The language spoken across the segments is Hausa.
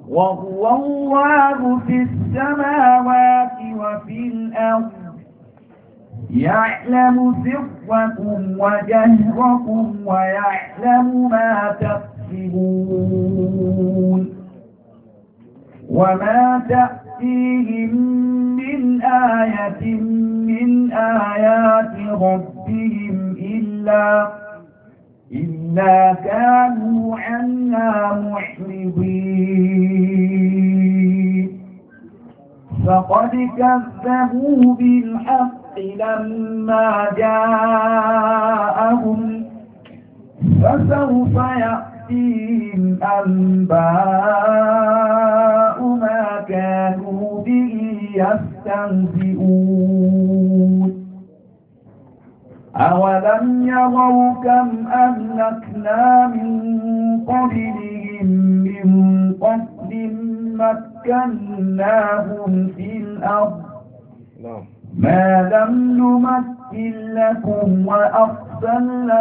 وهو الله في السماوات وفي الأرض يعلم سركم وجهركم ويعلم ما تكسبون وما تأتيهم من آية من آيات ربهم إلا كانوا عنها معرضين فقد كذبوا بالحق لما جاءهم فسوف يأتيهم أنباء ما كانوا به يستهزئون أولم يروا كم أهلكنا من قبلهم من قتل مكناهم في الأرض ما لم نمكن لكم وأرسلنا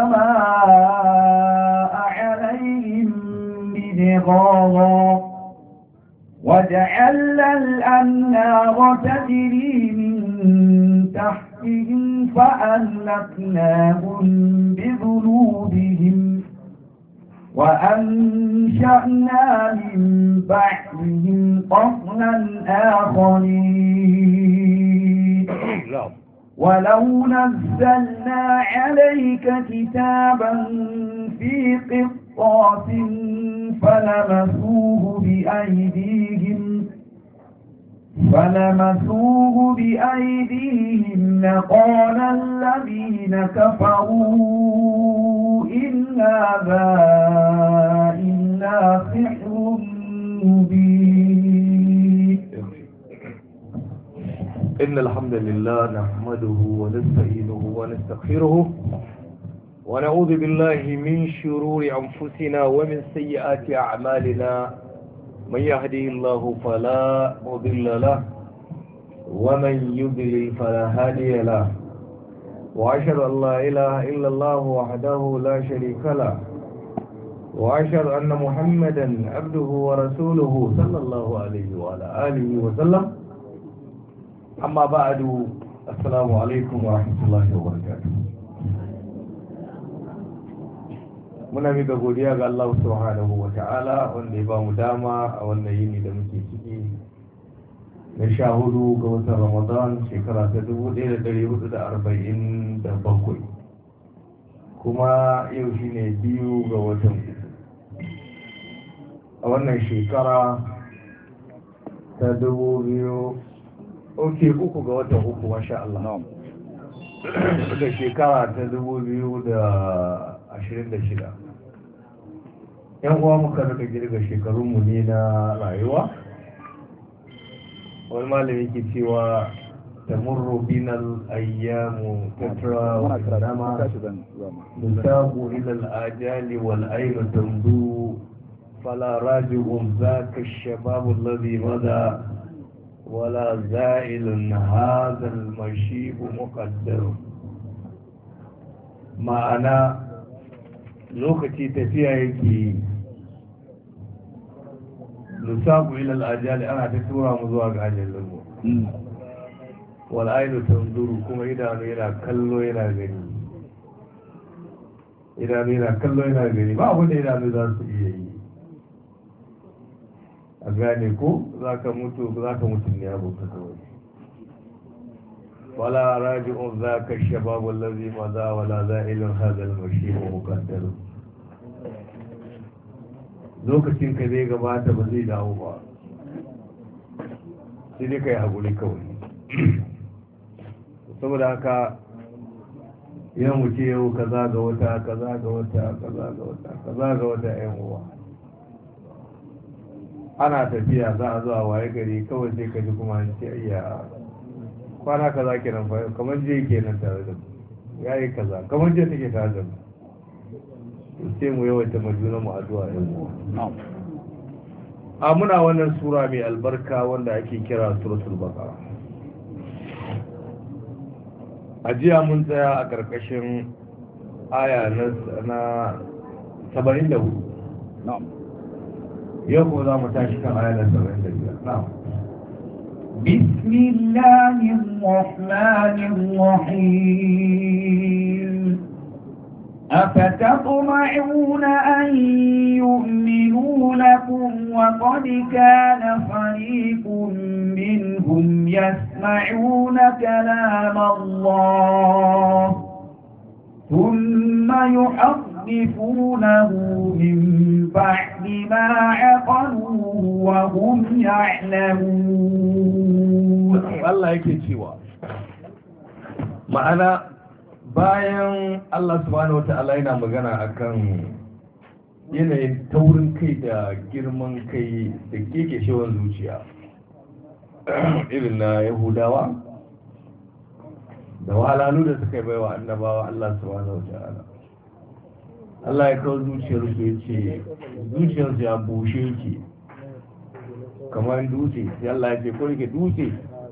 السماء عليهم مدرارا وجعلنا الأنهار تجري من تحتهم فأهلكناهم بذنوبهم وأنشأنا من بعدهم قرنا آخرين ولو نزلنا عليك كتابا في قرطاس فلمسوه بأيديهم لقال الذين كفروا إن هذا إلا سحر مبين. إن الحمد لله نحمده ونستعينه ونستغفره ونعوذ بالله من شرور أنفسنا ومن سيئات أعمالنا من يهدي الله فلا مضل له ومن يضلل فلا هادي له وأشهد أن لا إله إلا الله وحده لا شريك له وأشهد أن محمدا عبده ورسوله صلى الله عليه وعلى آله وسلم. أما بعد السلام عليكم ورحمة الله وبركاته. muna mika godiya ga Allah subhanahu wa ta'ala wanda ya ba mu dama a wannan yini da muke ciki na 14 ga watan Ramadan shekara ta 1447 kuma yau shine 2 ga watan a wannan shekara ta 3 ga watan uku masha Allah da shekara ta 2026 yan uwa muka rika girga shekarunmu ne na rayuwa. wani malami ke cewa tamurru binal ayyamu tatra wa nama nusabu ila al-ajali wal aynu tamdu fala raji'un zaka ash-shababu alladhi mada wala za'ilun hadha al-mashibu muqaddar. ma'ana lokaci tafiya yake nusabu ilal ajali ana ta tura mu zuwa ga ajalin mu wal ainu tanzuru kuma idanu yana kallo yana gani ba abin da idanu za su iya yi a gane ko za ka mutu ne abuka kawai. ولا راجع ذاك الشباب الذي مضى ولا زائل هذا المشيب مقدر. lokacin ka zai gabata ba zai dawo ba sai dai ka yi haƙuri kawai. saboda haka yan wuce yau kaza ga wata yan uwa ana tafiya za a zuwa waye gari kawai sai ka ji kuma an ce iya kwana kaza kenan fa kamar je kenan tare da mu yayi kaza kamar je take tare da mu sai mu yawaita majuna mu addu'a din mu. muna wannan sura mai albarka wanda ake kira suratul baqara. a jiya mun tsaya a karkashin aya na 74 yau kuma za mu tashi kan ayar 75 na'am بسم الله الرحمن الرحيم أفتطمعون أن يؤمنوا لكم وقد كان فريق منهم يسمعون كلام الله ثم يحرفونه من بعد ما عقلوه وهم يعلمون الله yake cewa ma'ana bayan Allah subhanahu wata'ala yana magana akan yanayin taurin kai da girman kai da kekeshewar zuciya irin na Yahudawa da wahalalu da suka bai wa annabawa Allah subhanahu wata'ala Allah ya kawo zuciyarsu ya ce zuciyarsu ya bushe yake kamar dutse sai Allah ya ce ko yake dutse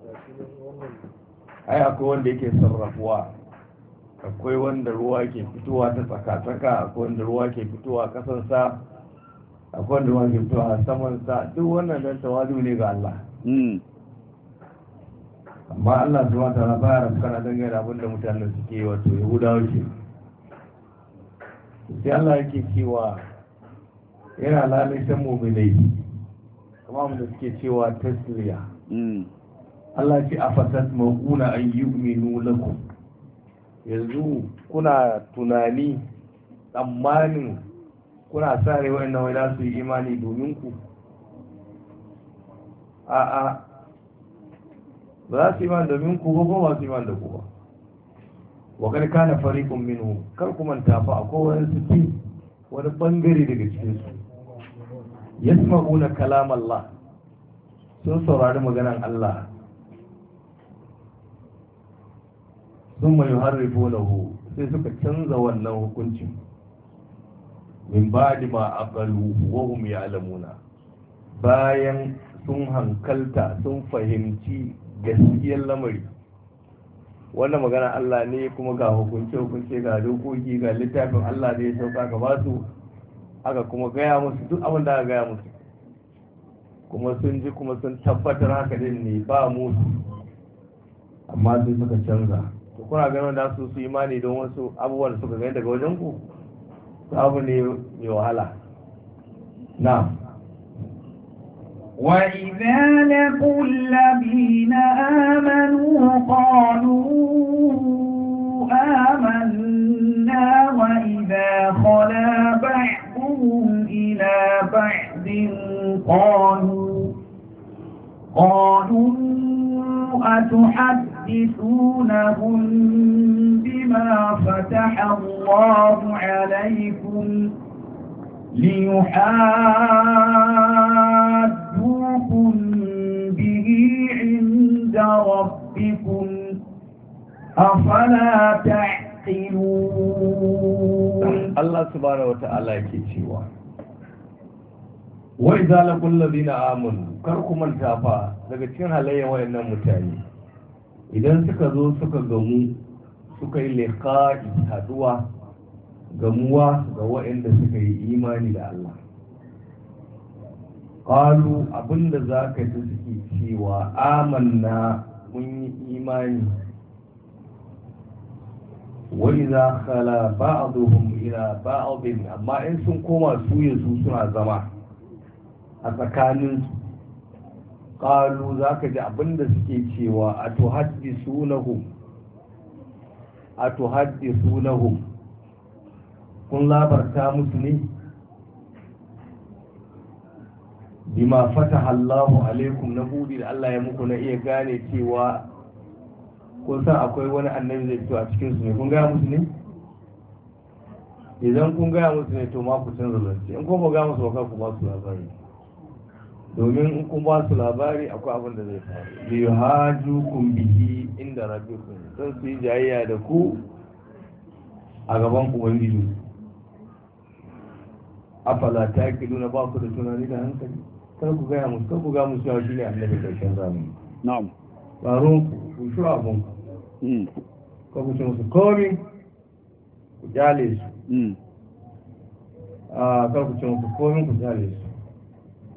ai akwai wanda yake sarrafuwa akwai wanda ruwa ke fitowa ta tsaka-tsaka akwai wanda ruwa ke fitowa kasansa akwai wanda ruwa ke fitowa samansa duk wannan dan tawazu ne ga Allah amma Allah zuwa ta baya rafkana dangane da abinda mutanen suke wato yahudawa ke sai Allah yake cewa yana lalaitan mu'minai kuma da suke cewa tasliya Allah ce a fasat ma'una an yu'minu lakum yanzu kuna tunani tsammanin kuna sa rai wa'annan wai za su yi imani domin ku a'a ba za su yi imani domin ku ko ba su yi imani da ku ba wa kar kana fariqun minhu kar ku manta fa akwai wani suki wani bangare daga cikin su yasma'una kalam Allah sun saurari maganar Allah sun mai harrifunahu sai suka canza wannan hukuncin min ba'di ma aqalu wa hum ya'lamuna bayan sun hankalta sun fahimci gaskiyar lamari wannan magana Allah ne kuma ga hukunce ga dokoki ga littafin Allah da ya sauka ka ba su aka kuma gaya musu duk abin da aka gaya musu kuma sun ji kuma sun tabbatar haka din ne ba musu amma sai suka canza kuna ganin da su imani don wasu abubuwan da suka gani daga wajen ku abu ne mai wahala na وَإِذَا لَقُوا الَّذِينَ آمَنُوا قَالُوا آمَنَّا وَإِذَا خَلَا بَعْضُهُمْ إِلَى بَعْضٍ قالوا أتحدثونهم بما فتح الله عليكم ليحاجوكم به عند ربكم أفلا تعقلون الله سبحانه وتعالى يكتشوا وإذا لقوا الذين آمنوا كركم التافا daga cikin halayen wayannan mutane idan suka zo suka gamu suka yi liqa'i haduwa gamuwa ga waɗanda suka yi imani da Allah qalu abinda zaka ji suke cewa amanna mun yi imani wa idza khala ba'dhum ila ba'd amma in sun koma su suna zama a tsakaninsu qalu zaka ji abinda suke cewa atuhaddithunahum kun labarta musu ne bima fataha Allahu alaikum na budi da Allah ya muku na iya gane cewa kun san akwai wani annabi zai fito a cikin su ne kun gaya musu ne idan kun gaya musu ne to ma ku canza zance in kun ba gaya musu ba ku ba su labari domin in kun ba su labari akwai abin da zai faru bi yuhajukum bihi inda rabbikum don su yi jayayya da ku a gaban ubangiji afala ta yake nuna ba ku da tunani da hankali kar ku gaya musu yawa shi ne annabi karshen zamani na'am tsaron ku shi abun ka ku ce musu komi ku kyale su kar ku ce musu komi ku kyale su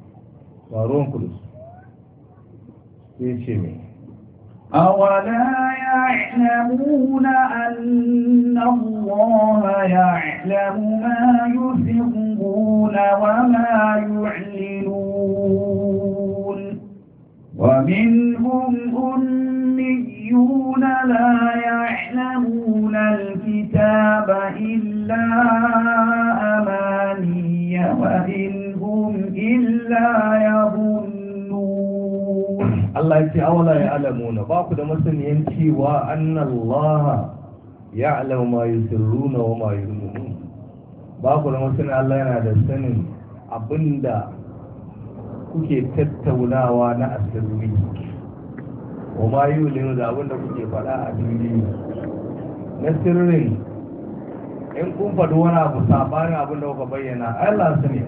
faruwan kudus sai ce mai أولا يعلمون أن الله يعلم ما يسرون وما يعلنون ومنهم أميون لا يعلمون الكتاب إلا أماني وإن هم إلا يظنون Allah ya ce awala ya alamuna ba ku da masaniyan cewa annallaha ya'lamu ma yusirruna wa ma yu'linun ba ku da masaniyan Allah yana da sanin abinda kuke tattaunawa na asirri wa ma yu'linun da abinda kuke faɗa a duniya na sirrin in kun faɗi wani abu sabanin abinda kuka bayyana Allah sani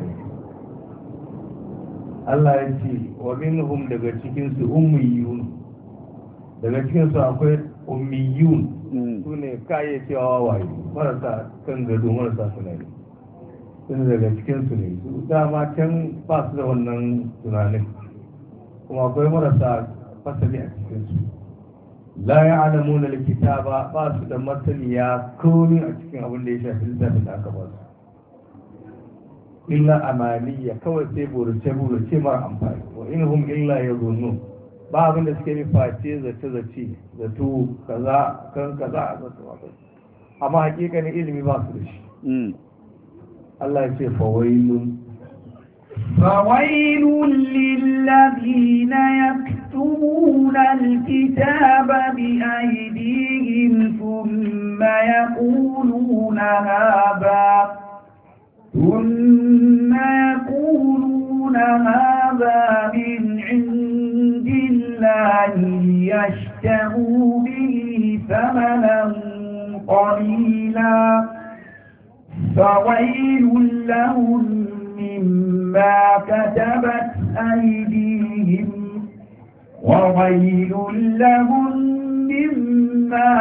Allah ya ce wa minhum daga cikinsu ummiyun daga cikinsu akwai ummiyun su ne kaye cewa wawaye marasa kan gado marasa tunani sun daga cikinsu ne su dama can ba su da wannan tunanin kuma akwai marasa fasali a cikinsu la ya alamu na likita ba su da masaniya komi a cikin abin da ya shafi littafin da aka ba su illa amaniya kawai sai burace mara amfani wa inhum illa yadhunnu ba abin da suke face zace zato kaza kan kaza amma hakikanin ilimi ba su da shi Allah ya ce fawailun للذين يكتبون الكتاب بأيديهم ثم يقولون هذا من عند الله ليشتروا به ثمنا قليلا فويل لهم مما كتبت أيديهم وويل لهم مما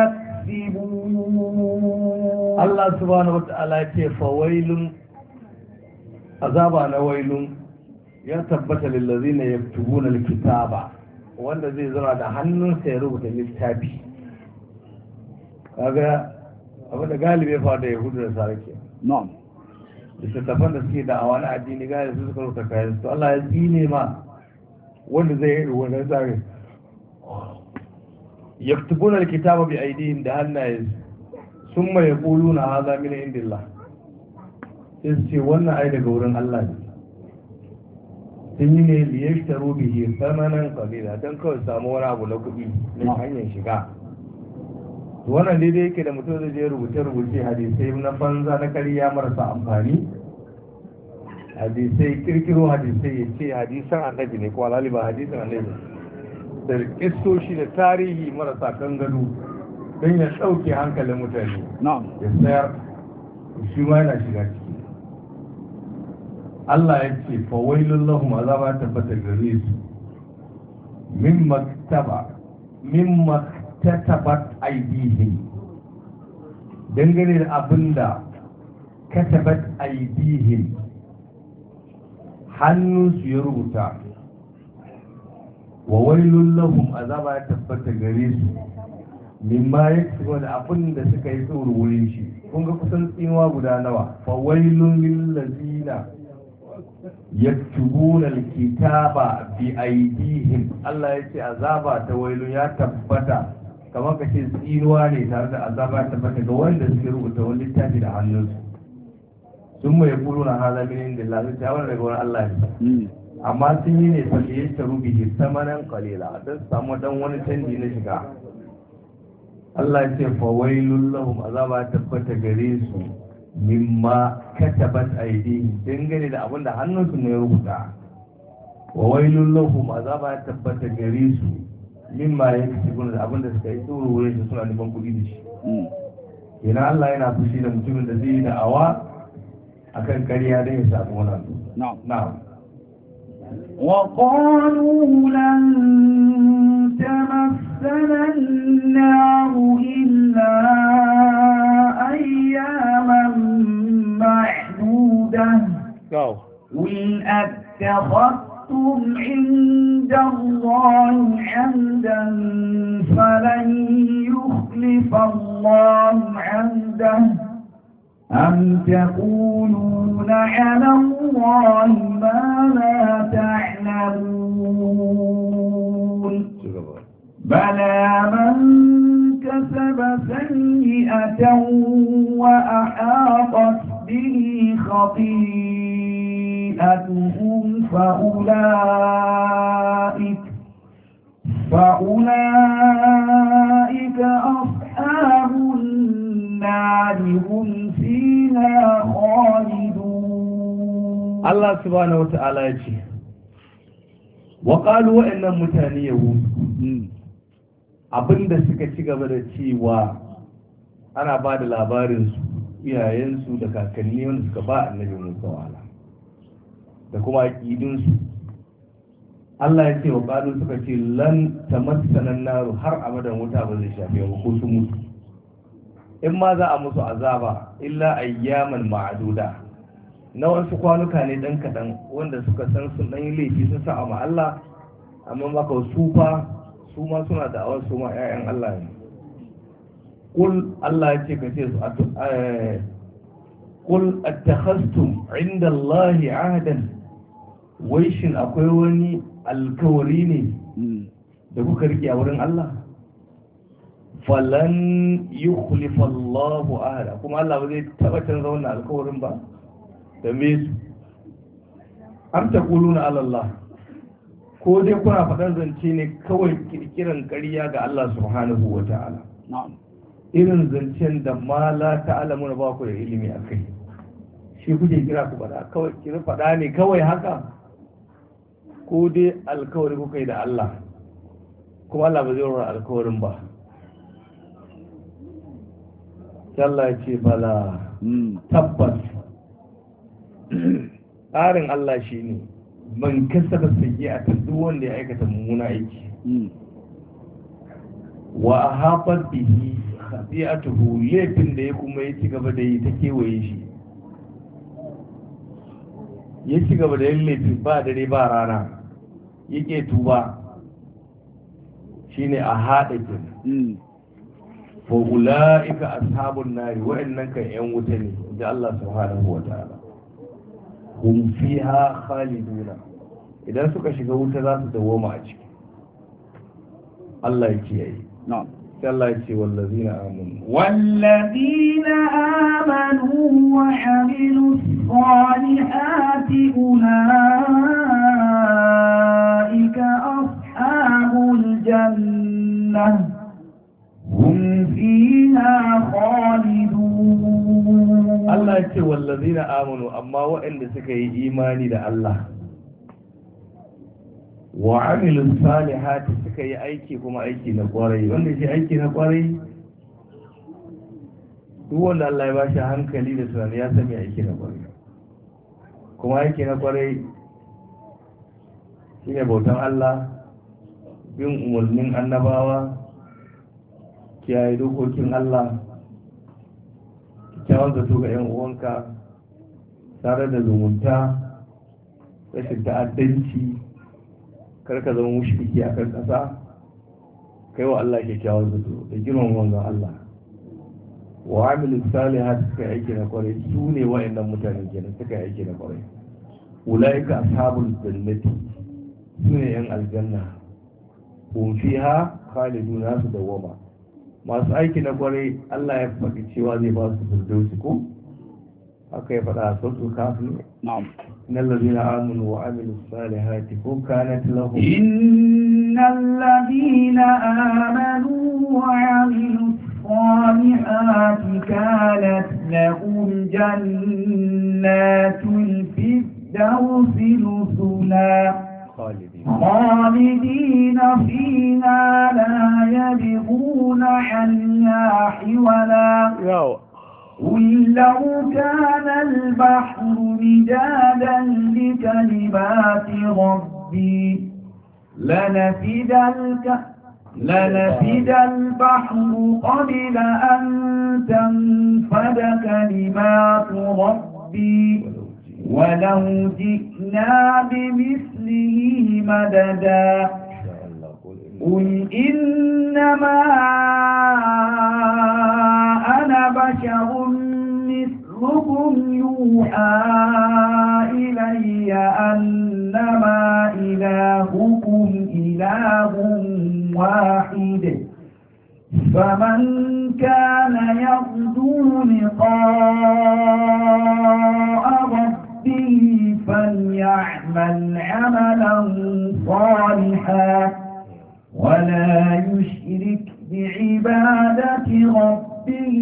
يكسبون Allah subhanahu wata'ala ya ce fawailun azaba na wailun ya tabbata lillazina yaktubuna alkitaba wanda zai zama da hannunsa ya rubuta littafi kaga abin da galibi fa da yahudu da sarki na'am littattafan da suke da awana addini galibi su suka rubuta kayan su Allah ya tsine ma wanda zai yi wannan tsari yaktubuna alkitaba bi aidihim da hannayensu sun mai ƙulu na haza mini indillah sai su ce wannan ai daga wurin Allah ne sun yi ne liye ta rubihi samanan kabila don kawai samu wani abu na kuɗi na hanyar shiga wannan daidai yake da mutum zai je rubuce hadisai na banza na ƙarya marasa amfani hadisai kirkiro hadisai ya ce hadisan annabi ne kuma laliba hadisan annabi da kistoshi da tarihi marasa kan gado don ya ɗauke hankalin mutane ya sayar shi ma yana shiga ciki Allah ya ce fawailun lahum azaba tabbata gare su mimma katabat aydihim dangane da abinda katabat aydihim hannunsu ya rubuta wa wailun lahum azaba tabbata gare su mimma ya ci da abin da suka yi tsoro wurin shi kun ga kusan tsinuwa guda nawa fa wailun lillazina yaktubuna alkitaba bi aydihim Allah ya ce azaba ta wailun ya tabbata kamar ka ce tsinuwa ne tare da azaba ya tabbata ga wanda suke rubuta wani littafi da hannunsu sun mai kulu na hada min inda Allah ta wani daga wani Allah ne amma sun yi ne fa ya taru bihi samanan qalila dan samu dan wani canji na shiga Allah ya ce fawailun lahum azaba tabbata gare su mimma katabat aydihim dangane da abinda hannunsu ne ya rubuta wa wailun lahum azaba tabbata gare su mimma yaksubun da abinda suka yi tsoro wurin su suna neman kuɗi da shi ina Allah yana fushi da mutumin da zai yi da'awa akan ƙarya don ya samu wannan na'am وقالوا لن تمسنا النار إلا أياما معدودة قل أتخذتم عرضتم عند الله حمدا فلن يخلف الله عهده أم تقولون على الله ما لا تعلمون بلى من كسب سيئة وأحاطت به خطيئته فأولئك أصحاب النار هم فيها خالدون. الله سبحانه وتعالى يجي وقالوا وإن متانيه abinda suka ci gaba da cewa ana ba da labarinsu iyayensu da kakanni wanda suka ba annabi Musa wala da kuma aƙidinsu. Allah ya ce wa ƙalu suka ce lan tamassana naru har abadan wuta ba zai shafe ba ko su mutu in ma za a musu azaba illa ayyaman ma'aduda na wasu kwanuka ne dan kaɗan wanda suka san sun ɗan yi laifi sun sa ma Allah amma maka su fa su ma suna da awar su ma 'ya'yan Allah ne. Kul Allah ya ce ka ce su kul attakhastum inda Allah ahadan, wai shin akwai wani alkawari ne da kuka rike a wurin Allah? Falan yukhlifa Allahu ahada, kuma Allah ba zai taba canza wannan alkawarin ba. Da me su am taquluna ala Allah, ko dai kuna faɗar zance ne kawai kirkiran ƙarya ga Allah subhanahu wa ta'ala, irin zancen da ma la ta'alamu na ba ku da ilimi a kai, shi kuke kira ku faɗa kawai kira faɗa ne kawai haka, ko dai alkawari kuka yi da Allah kuma Allah ba zai rura alkawarin ba. Allah ya ce bala tabbas tsarin Allah shi ne man kasaba sayyi'ata duk wanda ya aikata mummuna aiki wa ahafat bihi khati'atuhu, laifin da ya kuma ya ci gaba da yi ta kewaye shi, ya ci gaba da yin laifin ba dare ba rana yake tuba, shine a haɗa kin fa ulaika ashabun nari, wa'annan kan yan wuta ne da Allah subhanahu wa ta'ala, hum fiha khaliduna, idan suka shiga wuta za su dawoma a ciki. Allah ya kiyaye. Na'am. Sai Allah ya ce wallazina amanu wa amilus salihati ulaika ashabul jannah hum fiha khalidun. Allah ya ce wallazina amanu, amma waɗanda suka yi imani da Allah wa amilus salihati, suka yi aiki kuma aiki na kwarai. Wanda shi aiki na kwarai, duk wanda Allah ya ba shi hankali da tunani ya sami aiki na kwarai. Kuma aiki na kwarai shine bautan Allah, bin umarnin annabawa, kiyaye dokokin Allah, kyawun zato ga 'yan uwanka, tare da zumunta, rashin ta'addanci, karka zama mushriki a kan ƙasa, kai wa Allah kyakkyawar zato da girman wanzan Allah. Wa amilu salihat, suka aiki na kwarai, su ne wa'annan mutane kenan suka aiki na kwarai. Ulaika ashabul jannati, su ne yan aljanna, hum fiha khaliduna, su dawama. Masu aiki na kwarai Allah ya faɗi cewa zai ba su firdausi ko haka ya faɗa a sautul kafin. Na'am. إن الذين آمنوا وعملوا الصالحات كانت لهم إن الذين آمنوا وعملوا الصالحات كانت لهم جنات الفردوس نزلا خالدين فيها لا يبغون عنها حولا. قل لو كان البحر مدادا لكلمات ربي لنفد البحر قبل أن تنفد كلمات ربي ولو جئنا بمثله مددا قل إنما أنا بشر مثلكم يوحى إلي أنما إلهكم إله واحد فمن كان يرجو لقاء ربه فليعمل عملا صالحا ولا يشرك بعبادة ربه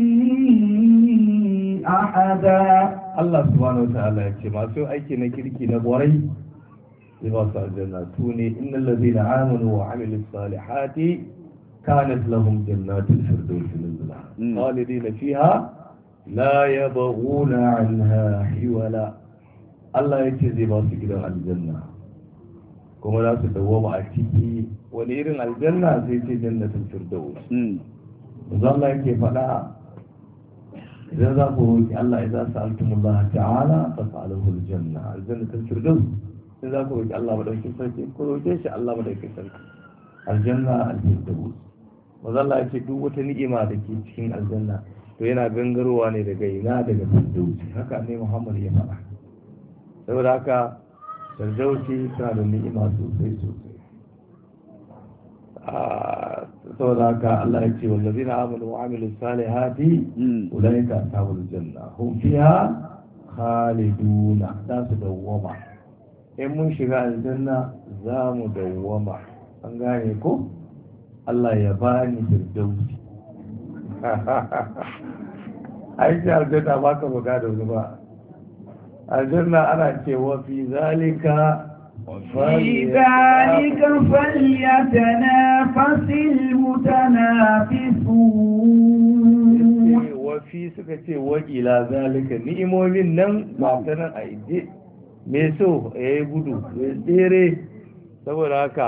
أحدا. الله سبحانه وتعالى يقول ما سوى أيكي نكريكي نبوري لما صار الجنة توني إن الذين آمنوا وعملوا الصالحات كانت لهم جنات الفردوس نزلا خالدين فيها لا يبغون عنها حولا. الله يجزي باسك إلى الجنة كما لا تدوم أتيكي ونير الجنة سيتي جنة الفردوس. الله كيف لا إذا ذاكروك الله إذا سألتم الله تعالى فاسألوه الجنة الجنة الفردوس. إذا ذاكروك الله بدأ يكسرك كروك الله بدأ يكسرك الجنة الفردوس. mazalla ya ce duk wata ni'ima da ke cikin aljanna to yana gangarowa ne daga ina daga firdausi. Haka ne Muhammad ya faɗa. Saboda haka firdausi tana da ni'ima sosai sosai. Saboda haka Allah ya ce wallazina amanu wa amilu salihati ulaika ashabul janna hum fiha khaliduna. Da su dawwama in mun shiga aljanna za mu dawwama. An gane ko? Allah ya bani firdausi. Aiki aljanna ba ka buga da wani ba. Aljanna ana cewa fi zalika فليتنافس المتنافسون. wafi suka ce wakila zalika ni'imomin nan masu nan a ije mai so ya yi gudu mai tsere. Saboda haka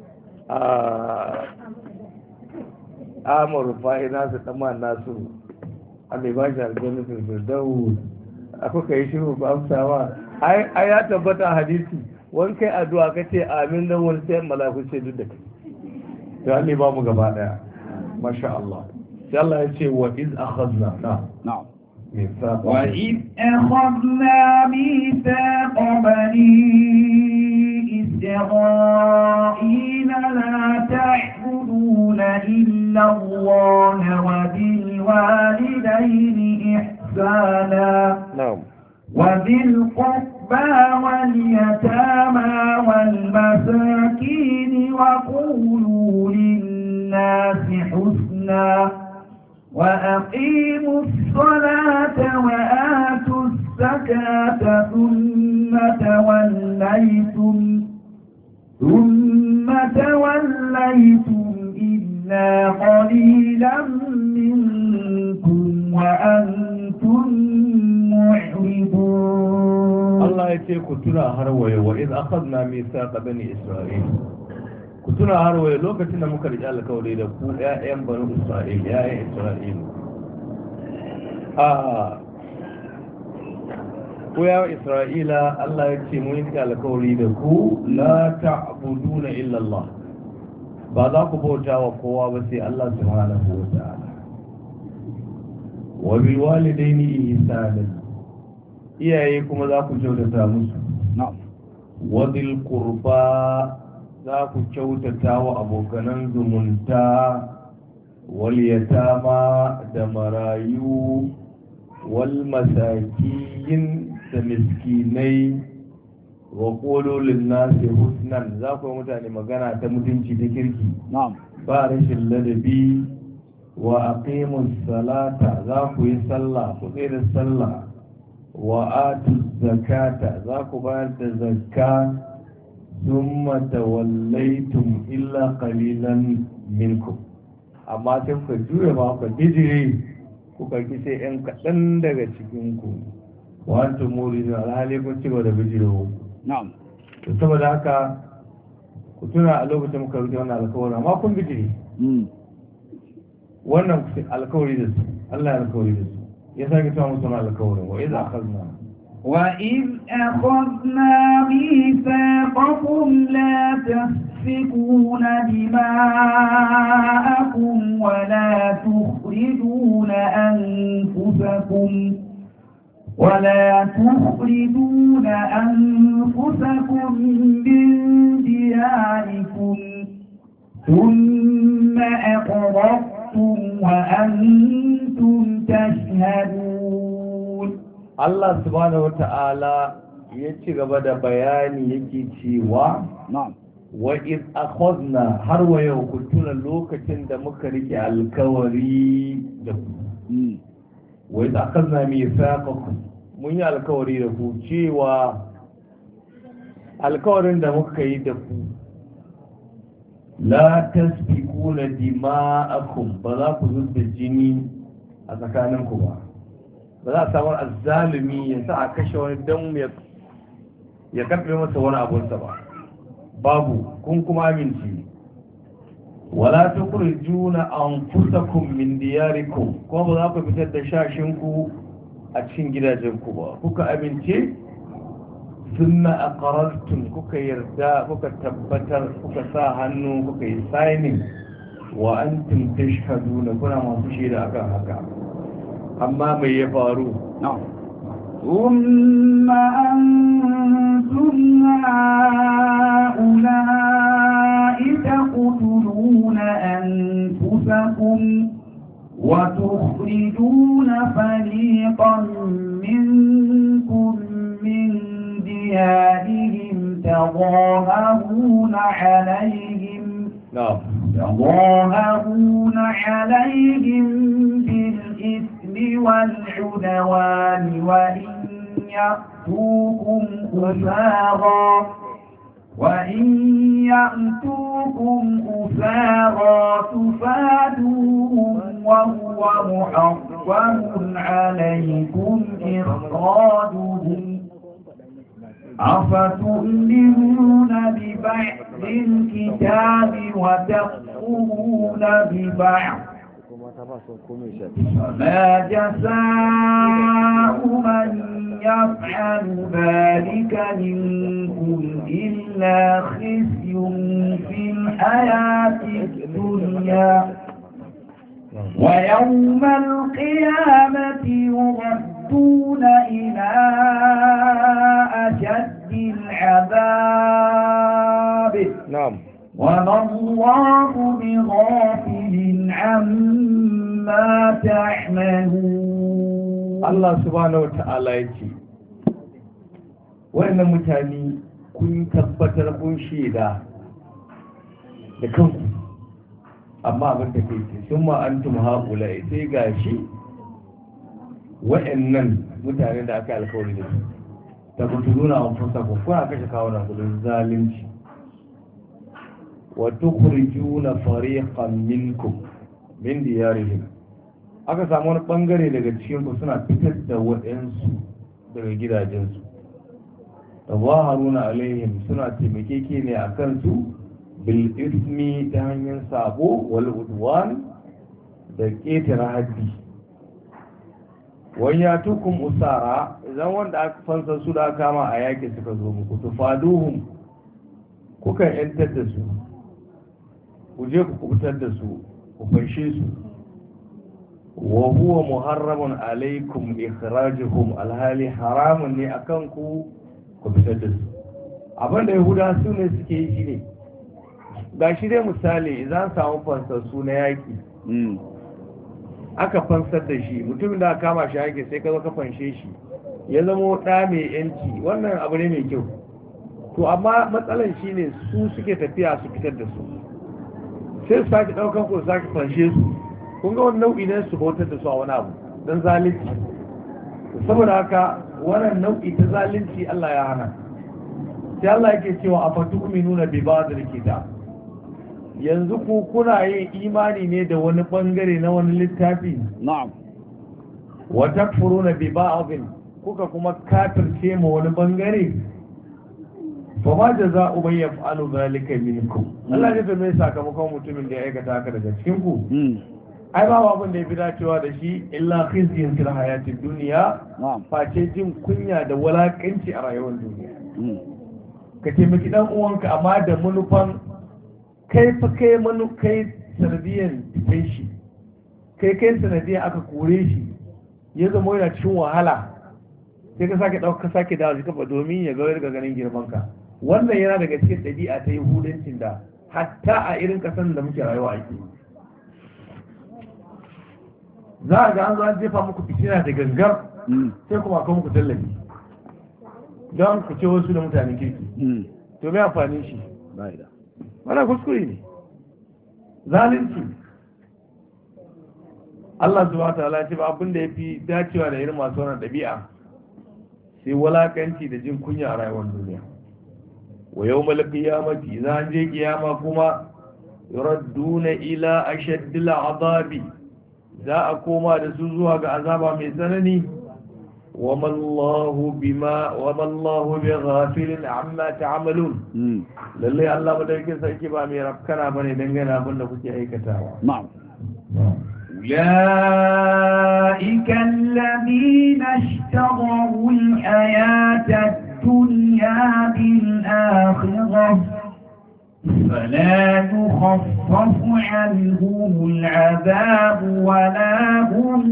amur fa'i nasu ɗama nasu allai ba shi aljanna firdaus. Kuka yi shiru ba amsawa. Ai ya tabbata hadisi wani kai addu'a ka ce amin don wani sai malaku ce duk da kai. To allai ba mu gaba daya. Masha Allah. Sai Allah ya ce wa iz akhadna na'am وإذ أخذنا ميثاق بني إسرائيل لا تعبدون إلا الله وبالوالدين إحسانا وذي القربى واليتامى والمساكين وقولوا للناس حسنا وأقيموا الصلاة وآتوا الزكاة ثم توليتم إلا قليلا منكم وأنتم معرضون. الله يتيكو تنا هروي وإذ أخذنا ميثاق بني إسرائيل. ku tuna har waye lokacin da muka riƙe alƙawari da ku ƴaƴan banu Isra'il ƴaƴan Isra'il ku ya Isra'ila Allah ya ce mun yi alƙawari da ku la ta'buduna illa Allah ba za ku bauta wa kowa ba sai Allah subhanahu wa ta'ala wa bil walidaini ihsanan iyaye kuma za ku kyautata musu wa bil qurba za ku kyautata wa abokanan zumunta wal yatama da marayu wal masakin da miskinai wa qulu lin nasi husnan za ku mutane magana ta mutunci da kirki ba rashin ladabi wa aqimus salata za ku yi sallah ku tsaya da sallah wa atuz zakata za ku bayar da zakka ثم توليتم إلا قليلا منكم amma sai kuka juya ba kuka bijire kuka ki sai yan kaɗan daga cikinku wanta muri da alhali kun ci gaba da bijirewa na'am to saboda haka ku tuna a lokacin muka rubuta wannan alkawari amma kun bijire wannan alkawari da su Allah ya alkawari da su ya sake tuna musu alkawarin wa idza akhadna وإذ أخذنا ميثاقكم لا تسفكون دماءكم ولا تخرجون أنفسكم من دياركم ثم أقررتم وأنتم تشهدون. الله سبحانه وتعالى يتشغب بياني يكيشيوا وإذ أخذنا هروا يوكتنا لوكة دمكرك الكوري وإذ أخذنا ميثاقكم mun yi alkawari da ku cewa alkawarin da muka yi da ku la tasfikuna dima'akum ba za ku zubda jini a tsakaninku ba za a samu azzalumi ya sa a kashe wani dan ya karbe masa wani abunsa ba babu kun kuma aminci wala tukhrijuna anfusakum min diyarikum ko ba za ku fitar da shashinku a cikin gidajenku ba kuka amince sunna aqarartum kuka yarda kuka tabbatar kuka sa hannu kuka yi signing wa antum tashhaduna kuna masu shaida akan haka amma mai ya faru ثم أنتم هؤلاء تقتلون أنفسكم وتخرجون فريقا منكم من ديارهم تظاهرون عليهم بالإثم والعدوان وإن يأتوكم أسارى تفادوهم وهو محرم عليكم إخراجهم أفتؤمنون ببعض الكتاب وتكفرون ببعض فما جزاء من يفعل ذلك منكم إلا خزي في الحياة الدنيا ويوم القيامة يردون إلى أشد العذاب وما الله بغافل عما تعملون. Allah subhanahu wata'ala ya ce wannan mutane kun tabbatar kun shaida da kanku amma abin da kai ce sun ma'antum haƙula sai gashi wa'annan mutane da aka alkawari da su ta kutuluna a fusa ku kuna kashe kawunan kudin zalunci wa tukhrijuna fariqan minkum min diyarihim aka samu wani bangare daga cikinku suna fitar da waɗansu daga gidajensu da zaharuna alaihim suna taimakeke ne a kansu bil ismi ta hanyar sabo wal udwan da ƙetare haddi wani ya tukun usara idan wanda aka fansa su da kama a yaƙi suka zo muku tufaduhum kukan yantar da su ku je ku kubutar da su ku fanshe su wa huwa muharramun alaikum ikhrajuhum alhali haramun ne akan ku ku fitar da su abinda yahuda su ne suke yi shi ne ga shi dai misali idan samu fansar su na yaki aka fansar da shi mutumin da aka kama shi yaki sai ka zo ka fanshe shi ya zama ɗa mai yanci wannan abu ne mai kyau to amma matsalan shi ne su suke tafiya su fitar da su sai su sake ɗaukan ku sake fanshe su kun ga wani nau'i ne su bautar da su a wani abu don zalunci saboda haka wannan nau'i ta zalunci Allah ya hana sai Allah yake cewa a fatu'minuna bi ba'dil kitab yanzu ku kuna yin imani ne da wani bangare na wani littafi na'am wa takfuruna bi ba'dhin kuka kuma kafirce ma wani bangare fa ma jaza'u man yaf'alu dhalika minkum Allah ya mai sakamakon mutumin da ya aikata haka daga cikin ku ai ba abin da ya fi dacewa da shi illa khizyun fil hayatid dunya face jin kunya da walakanci a rayuwar duniya ka taimaki dan uwanka amma da manufan kai sanadiyan fitan shi kai sanadiyan aka kore shi ya zama yana cikin wahala sai ka sake dawo shi kafa domin ya ga ganin girman ka. Wannan yana daga cikin ɗabi'a ta yahudancin da hatta a irin kasan da muke rayuwa ake za a ga an zo an jefa muku fitina da gangar sai kuma akwai muku tallafi don ku ce wasu da mutanen kirki to mai amfani shi wannan kuskure ne zalunci. Allah subhanahu wa ta'ala ce ba abin da yafi dacewa da irin masu wannan ɗabi'a sai walakanci da jin kunya a rayuwar duniya. Wa yawmal qiyamati idan an je kiyama kuma yuradduna ila ashaddil azabi za a koma da su zuwa ga azaba mai tsanani. wa mallahu bighafilin amma ta'malun. Lalle Allah madaukakin sarki ba mai rafkana bane dangane abin da kuke aikatawa. Na'am. أولئك الذين اشتروا الحياة الدنيا بالآخرة فلا يخفف عنهم العذاب ولا هم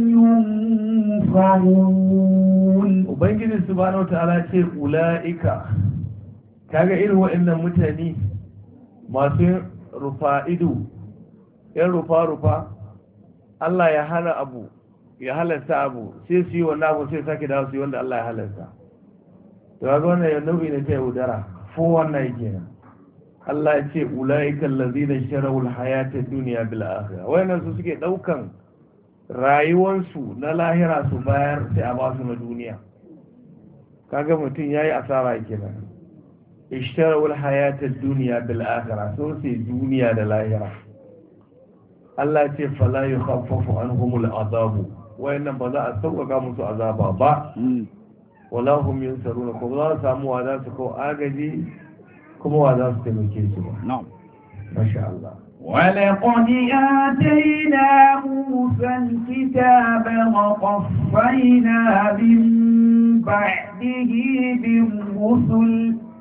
ينصرون. وبنجد سبحانه وتعالى أولئك kaga irin waɗannan mutane masu rufa'idu yan rufa Allah ya hana abu ya halarta abu sai su yi wannan abu sai sake dawo su yi wanda Allah ya halarta. To ga wannan ya nau'i ne ta yaudara ko wannan yake nan. Allah ya ce ulaika allazina sharawul hayata dunya bil akhirah. Wayannan su suke daukan rayuwarsu na lahira su bayar sai a ba su na duniya. Kaga mutum yayi asara kenan. Ishtarawul hayata dunya bil akhirah, so sai duniya da lahira. Allah ce fala yukhaffafu anhumul azabu, wayannan ba za a sauƙaƙa musu azaba ba. Wala hum yunsaruna, ko za su samu wa za su kawo agaji kuma wa za su taimake su ba. Na'am, masha Allah. ولقد آتينا موسى الكتاب وقفينا من بعده بالرسل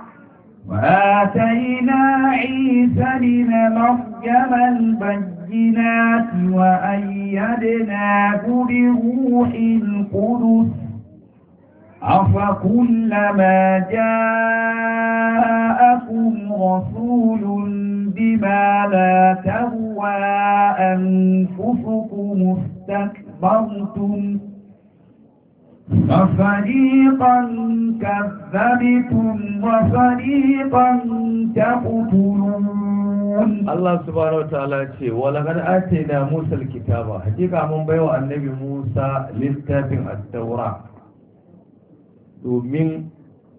وآتينا عيسى ابن مريم البينات وأيدناه بروح القدس أفكلما جاءكم رسول بما لا تهوى أنفسكم استكبرتم ففريقا كذبتم وفريقا تقتلون. الله سبحانه وتعالى يقول ولقد آتينا موسى الكتاب، حقيقة من بيوى النبي موسى للتابع التوراة domin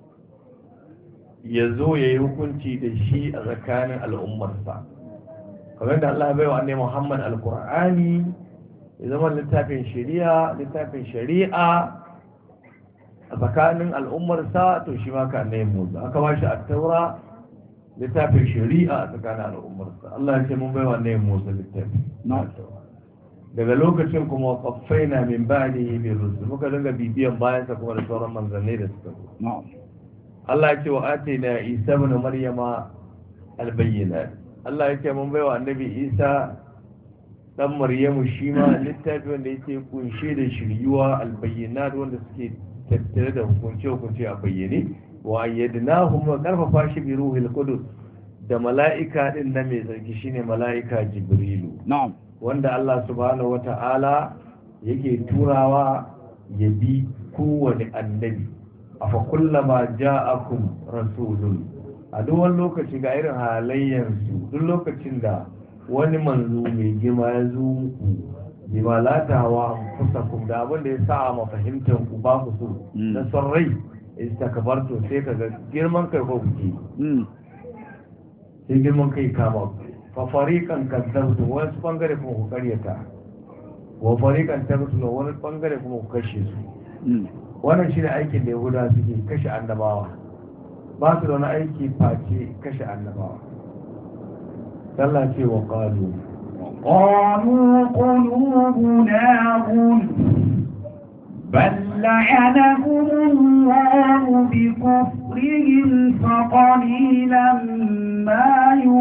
ya zo ya yi hukunci da shi a tsakanin al'ummarsa, kamar da Allah bai wa annai Muhammad al-Qur'ani ya zama littafin shari'a a tsakanin al'ummarsa. To shi ma ka annai Musa aka ba shi a taura littafin shari'a a tsakanin al'ummarsa. Allah ya ce mun bai wa annai Musa littafi daga lokacin kuma qaffaina min ba'dihi bi rusul, muka dinga bibiyan bayan sa kuma da sauran manzanni da suka zo. Allah ya ce wa atina Isa ibn Maryama al-bayyinat. Allah ya ce mun baiwa annabi Isa dan Maryamu shi ma littafi wanda yake kunshe da shiryuwa al-bayyinat wanda suke tattare da hukunce a bayyane. Wa ayyadnahum wa karfafa shi bi ruhil qudus, da mala'ika din na mai tsarki shine mala'ika Jibrilu. Na'am. Wanda Allah subhanahu wata'ala yake turawa ya bi kowane annabi. Afa kullama ja'akum rasulun, a duk wani lokaci ga irin halayyansu, duk lokacin da wani manzo mai girma ya zo muku bi ma latawa kusakum da abin da ya sa a mafahimtar ku ba ku so na son rai istakbartu, sai kaga girman kai ko kuke sai girman kai kama ku. Fa fariqan kadzabtu, wani bangare kuma ku karyata, wa fariqan tabtu, wani bangare kuma ku kashe su. Wannan shi ne aikin da Yahuda suke, kashe annabawa. Ba su da wani aiki face kashe annabawa. Allah ce wa qalu qulubuna ghulf bal la'anahum Allah bi kufrihim بكفرهم فقليلا ما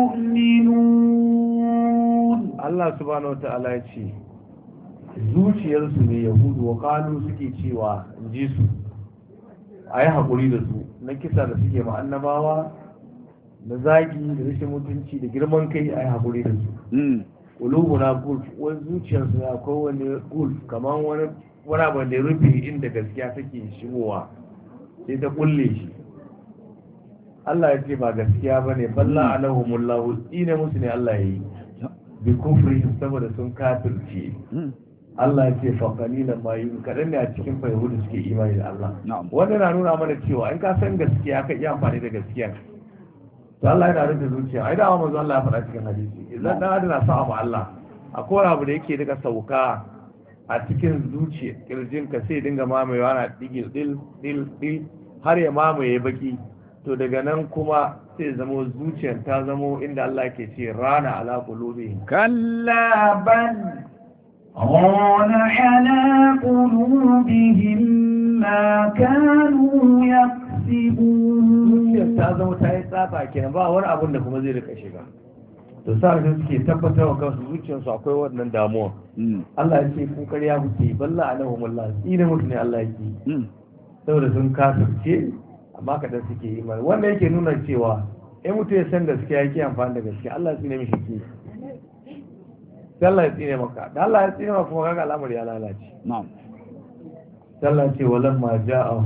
يؤمنون. الله سبحانه وتعالى يقول zuciyarsu ne yahudu wa kanu suke cewa in ji su a yi haƙuri da su na kisa da suke ma annabawa na zagi da rashin mutunci da girman kai a yi haƙuri da su ƙulubuna gulf wani zuciyarsu ya akwai wani gulf kamar wani abu da rufe inda gaskiya take shigowa sai ta kulle shi. Allah ya ce ba gaskiya ba ne balla alahumullahu tsine musu ne Allah ya yi bi kufri saboda sun kafirce. Allah ya ce fa qalilan ma yun kadan ne a cikin fahimu suke imani da Allah. Wanda na nuna mana cewa in ka san gaskiya ka iya amfani da gaskiya to Allah yana rufe zuciya. Ai da manzo Allah ya faɗa cikin hadisi idan dan adam na sa'a ma Allah akwai abu da yake daga sauka a cikin zuciya kirjin ka sai dinga mamayewa na digil dil har ya mamaye baki to daga nan kuma sai zamo zuciyar ta zamo inda Allah ke ce rana ala qulubihim kalla bal rana ala qulubihim ma kanu yaksibun. Zuciyar ta zama ta yi tsafa kenan ba wani abun da kuma zai rika shiga. To sa da suke tabbatar wa kansu zuciyarsu akwai wannan damuwa. Allah ya ce kun karya kuke balla alahum Allah ina mutu ne Allah yake. Saboda sun kasance amma kadan suke yi mai wanda yake nuna cewa in mutu ya san gaskiya yake amfani da gaskiya Allah ya tsine mishi ki. Sai Allah ya tsine maka da Allah ya tsine maka kuma kaga al'amari ya lalace. Na'am. Sai Allah ya ce walamma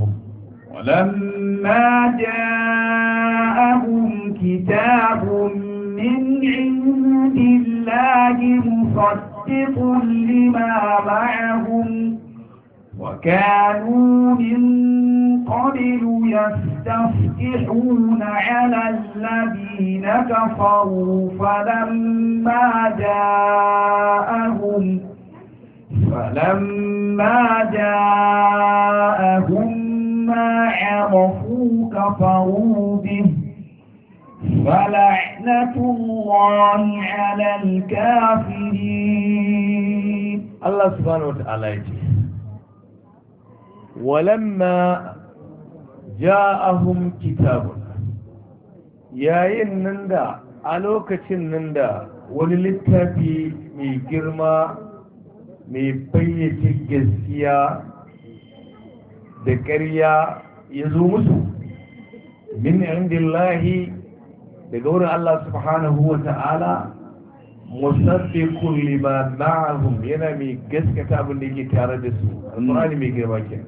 ja'ahum kitabun من عند الله مصدق لما معهم وكانوا من قبل يستفتحون على الذين كفروا فلما جاءهم ما عرفوا كفروا به فلعنة الله على الكافرين. الله سبحانه وتعالى يقول ولما جاءهم كتاب yayin nan da a lokacin nan da wani littafi mai girma mai fayyace gaskiya da ƙarya ya zo musu min indillahi daga wurin Allah subhanahu wa ta'ala musaddiqun lima ma'ahum yana mai gaskata abin da yake tare da su alqur'ani mai girma kenan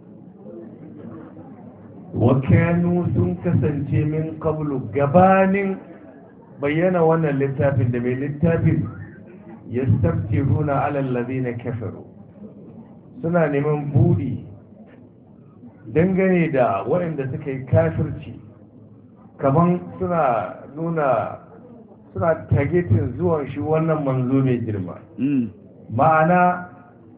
wa kanu sun kasance min qablu gabanin bayyana wannan littafin da mai littafin yastaftihuna ala alladhina kafaru suna neman budi dangane da waɗanda suka yi kafirci kaman suna targetin zuwan shi wannan manzo mai girma ma'ana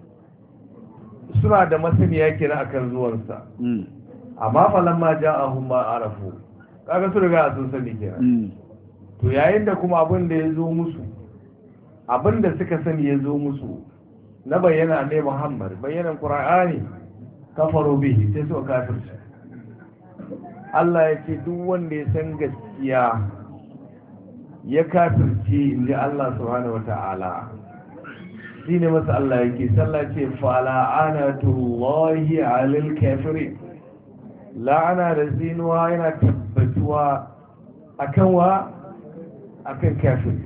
suna da masaniya kira akan zuwansa amma falan ma ja'ahum ma arafu kaga su riga sun sani kenan to yayin da kuma abin da ya zo musu abin da suka sani ya zo musu na bayyana ne Muhammad bayyanan Qur'ani kafaru bihi sai su kafirci Allah ya ce duk wanda ya san gaskiya ya kafirci inda Allah subhanahu wata'ala shi ne masa Allah yake sallah ce fala'anatullahi alal kafirin la'ana da zinuwa yana tabbatuwa akan kafiri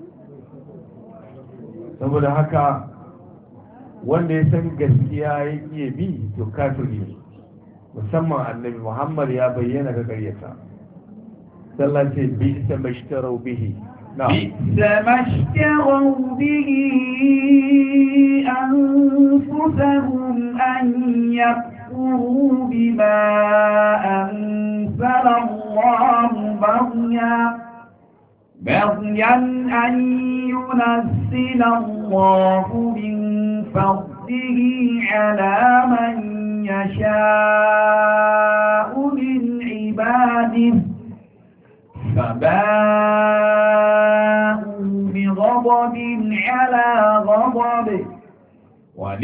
saboda haka wanda ya san gaskiya ya iya bi to kafiri ne musamman annabi Muhammad ya bayyana ga ƙaryata sallah ce bi ta mashtarau bihi بئس ما اشتروا به أنفسهم أن يكفروا بما أنزل الله بغيا أن ينزل الله من فضله على من يشاء من عباده فباءوا بغضب على غضب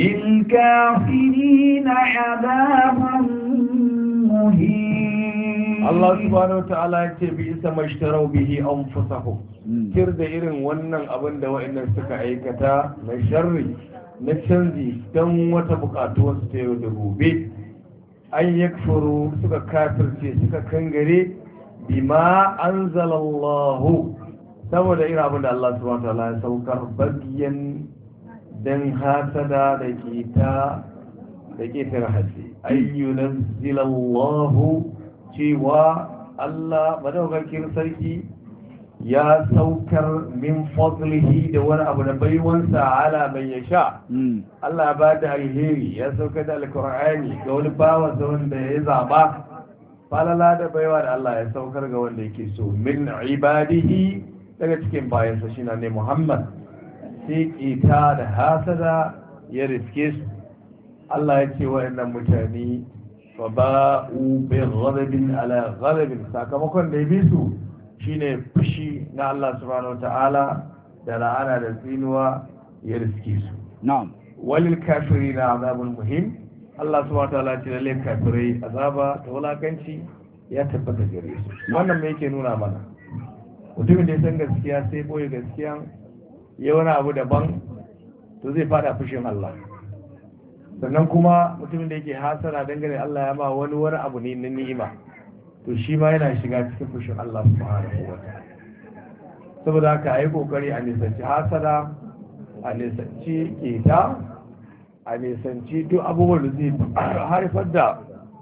وللكافرين عذاب مهين. Allah subhanahu wa ta'ala ya ce bi isa mashtarau bihi anfusahum kir da irin wannan abin da wa'annan suka aikata na sharri na canji don wata bukatuwar su ta yau da gobe an yakfuru suka kafirce suka kangare bima anzalallahu saboda irin abin da Allah subhanahu wa ta'ala ya saukar bagiyan dan hasada da kita da ƙetar hajji ayyunan zilallahu cewa Allah madaukakin sarki ya saukar min fadlihi da wani abu da baiwansa ala mai ya sha Allah ba da alheri ya saukar da alkur'ani ga wani bawansa wanda ya zaba falala da baiwa da Allah ya saukar ga wanda yake so min ibadihi daga cikin bayansa shi ne Muhammad sai ƙeta da hasada ya riske su Allah ya ce wa'annan mutane fa ba'u bi ghadabin ala ghadabin sakamakon da ya bi su shine fushi na Allah subhanahu wataala da la'ana da tsinuwa ya riske su na'am walil kafirina azabun muhim Allah subhanahu wataala ce lalle kafirai azaba ta wulakanci ya tabbata gare su wannan me yake nuna mana mutumin da ya san gaskiya sai boye gaskiya ya wani abu daban to zai fada fushin Allah sannan kuma mutumin da yake hasara dangane Allah ya ba wani abu ne na ni'ima to shi ma yana shiga cikin fushin Allah subhanahu wa ta'ala saboda haka ayi kokari a nisanci hasara a nisanci keta a nisanci duk abubuwan da zai haifar da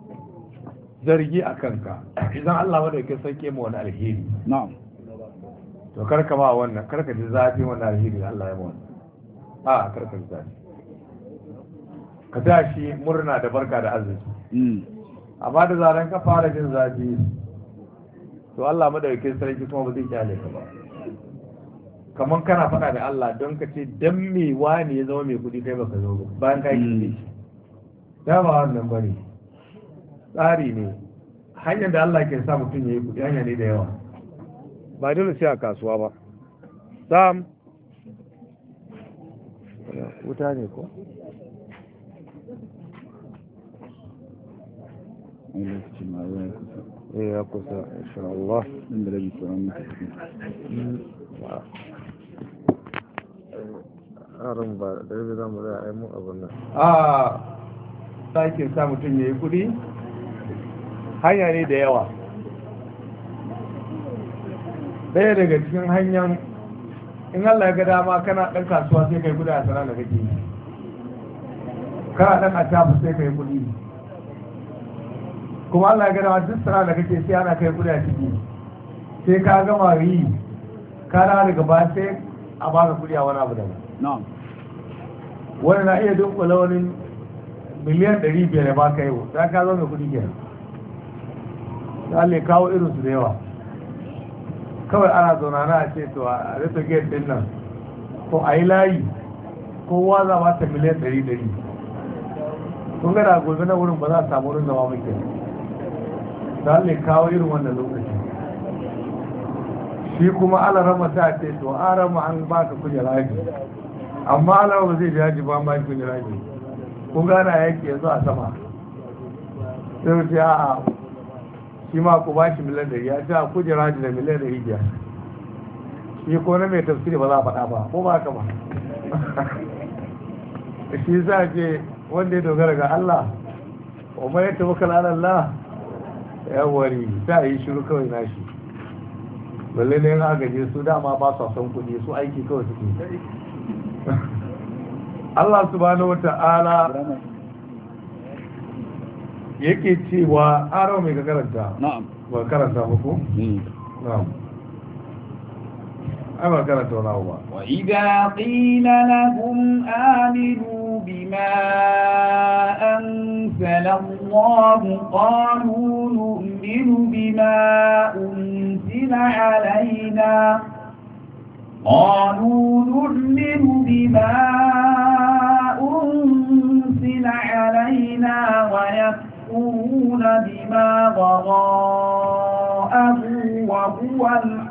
zargi a kanka idan Allah madaukakin sarki mu wani alheri na'am to karka ba wannan karka ji zafi wannan alheri Allah ya mu a karka ji zafi ka tashi murna da barka da arziki amma da zaran ka fara jin zafi to Allah madaukakin sarki kuma ba zai kyale ka ba kaman kana faɗa da Allah don ka ce dan me wani ya zama mai kuɗi kai baka zo ba bayan ka yi shi da ba wannan bane tsari ne hanyar da Allah ke sa mutum ya yi kuɗi hanya ne da yawa ba dole sai a kasuwa ba sam wuta ne ko ya kusa insha Allah din da rabi sauran harin ba da rabi za mu zai aimu abin nan sake sa mutum ya yi kudi hanya ne da yawa daya daga cikin hanyar in Allah ya ga dama kana ɗan kasuwa sai kai kudi a sana da kake kana ɗan a tafi sai kai kudi kuma Allah ya gada wa duk sana da kake sai ana kai kudi a ciki sai ka gama yi ka daga ba sai a baka kudi a wani abu da wani na iya dunkula wani miliyan 500 da baka yau ta ka zo mai kudi ke ta le kawo irinsu da yawa kawai ana zauna na a ce to a rito gate din nan ko a yi layi kowa za ba ta miliyan 100 kun gada gobe na wurin ba za a samu wurin zama mai kyau da ne kawo irin wannan lokaci shi kuma alarama ta ce to arama an baka kujera haji amma alarama ba zai jaji ba ba kujera haji kun gana yake yanzu a sama sai wuce a shi ma ku ba shi miliyan 100 ya ce a kujera haji da miliyan 500 shi ko na mai tafsiri ba za a faɗa ba ko ba ka ba shi za ce wanda ya dogara ga Allah wa mai tawakkal ala Allah yawari ta yi shiru kawai nashi balle ne yin agaje su dama ba su son kudi su aiki kawai suke Allah subhanahu wata'ala yake cewa arawa mai ka karanta ba karanta muku? na'am ai ba karanta wani abu ba wa idha qila lahum aminu بما أنزل الله قالوا نؤمن بما أنزل علينا ويكفرون بما وراءه وهو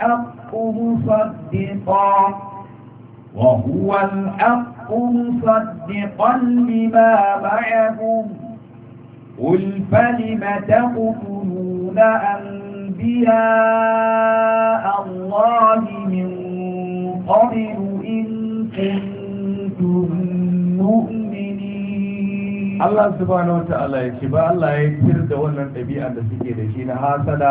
الحق مصدقا لما معهم قل فلم تقتلون أنبياء الله من قبل إن كنتم مؤمنين. الله سبحانه وتعالى يشبه الله يكثر دولنا النبيئة التي لشينا هاسدا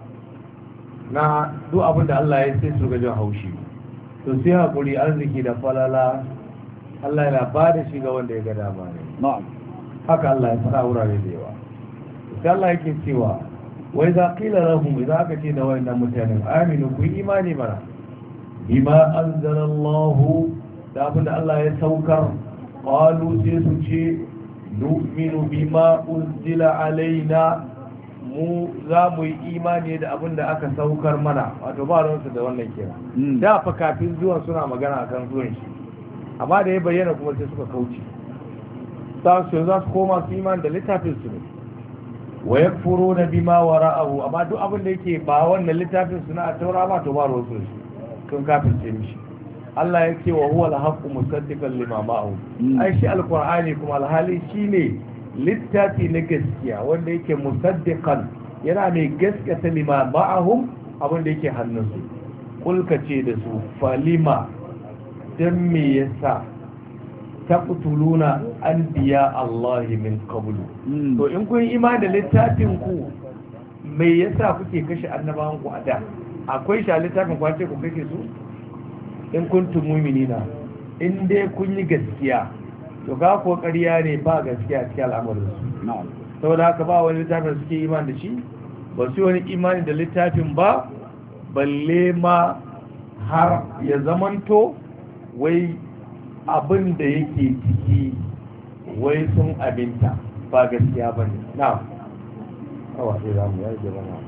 na duk abin da Allah ya sai su gajin haushi to sai hakuri arziki da falala Allah yana ba da shi ga wanda ya ga dama ne haka Allah ya fara wurare da yawa sai Allah yake cewa wai za qila lahum idza aka ce da wayannan mutanen aminu ku imani mana bima anzalallahu da abin da Allah ya saukar qalu sai su ce nu'minu bima unzila alaina mu za mu yi imani da abin da aka saukar mana wato ba ransu da wannan kira da fa kafin zuwan suna magana akan zuwan shi amma da ya bayyana kuma sai suka kauce za su koma su imani da littafin su ne wa yakfuruna bima wara'ahu amma duk abin da yake ba wannan littafin su na a taura ba to ba ransu shi kun kafin ce mishi Allah ya ce wa huwa al-haqqu musaddiqan lima ma'ahu ai shi alqur'ani kuma alhali shine littafi na gaskiya wanda yake musaddiqan yana mai gaskata lima ma'ahum abin da yake hannunsu kulka ce da su falima dan me yasa taqtuluna anbiya Allah min qablu to in kun imani da littafin ku me yasa kuke kashe annabawan ku a da akwai shi a littafin ku ce ku kashe su in kuntum mu'minina in dai kun yi gaskiya to ga ko ƙarya ne ba gaskiya cikin al'amarin su saboda haka ba wani littafin suke imani da shi ba su wani imani da littafin ba balle ma har ya zamanto wai abin da yake ciki wai sun abinta ba gaskiya ba ne na awa sai za mu yi jama'a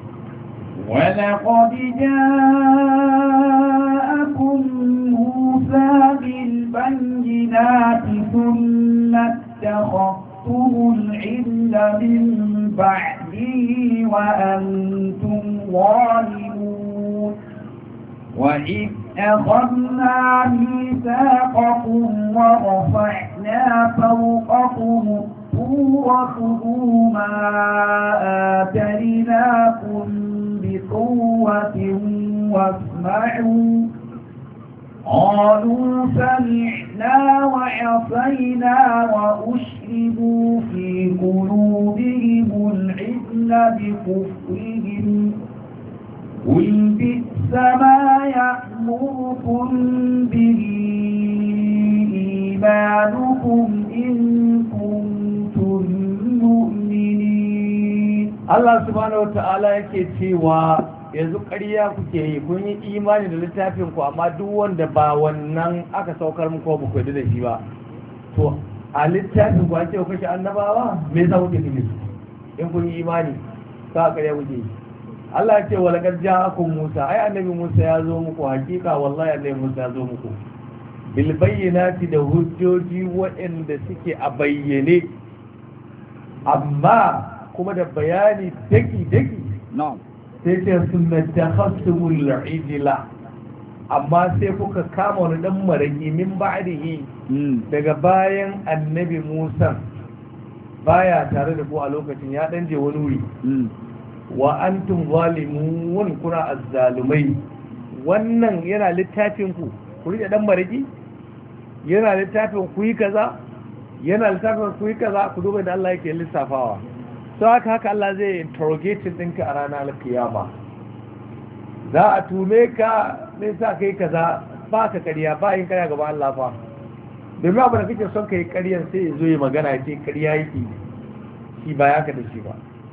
ولقد جاءكم موسى بالبينات ثم اتخذتم العجل من بعده وأنتم ظالمون وإذ أخذنا ميثاقكم ورفعنا فوقكم الطور خذوا ما آتيناكم بقوة واسمعوا قالوا سمعنا وعصينا وأشربوا في قلوبهم العجل بكفرهم قل بئس ما يأمركم به إيمانكم إن كنتم مؤمنين. الله سبحانه وتعالى yake cewa yanzu ƙarya kuke yi kun yi imani da littafin ku amma duk wanda ba wannan aka saukar muku ba ku da shi ba to a littafin ku ake kashe annabawa me yasa kuke tafi in kun yi imani ka ƙarya kuke yi Allah ya ce wa laqad ja'akum Musa ai annabi Musa ya zo muku hakika wallahi annabi Musa ya zo muku bil bayyinati da hujjoji waɗanda suke a bayyane amma kuma da bayani daki na'am sai ce sunnatakhasumul ijla amma sai kuka kama wani dan maraki min ba'dihi daga bayan annabi Musa baya tare da ku a lokacin ya dan je wani wuri wa antum zalimun kuna azzalumai wannan yana littafin ku ku rike dan maraki yana littafin ku yi kaza yana littafin ku yi kaza ku duba da Allah yake lissafawa sau haka Allah zai interrogating ɗinka a ranar alkiyama za a tume ka mai sa kai kaza ba ka ƙarya ba yin ƙarya gaba Allah fa domin abu da kake son ka yi ƙaryar sai ya zo yi magana ya ce ƙarya yake shi ba ya ka da shi ba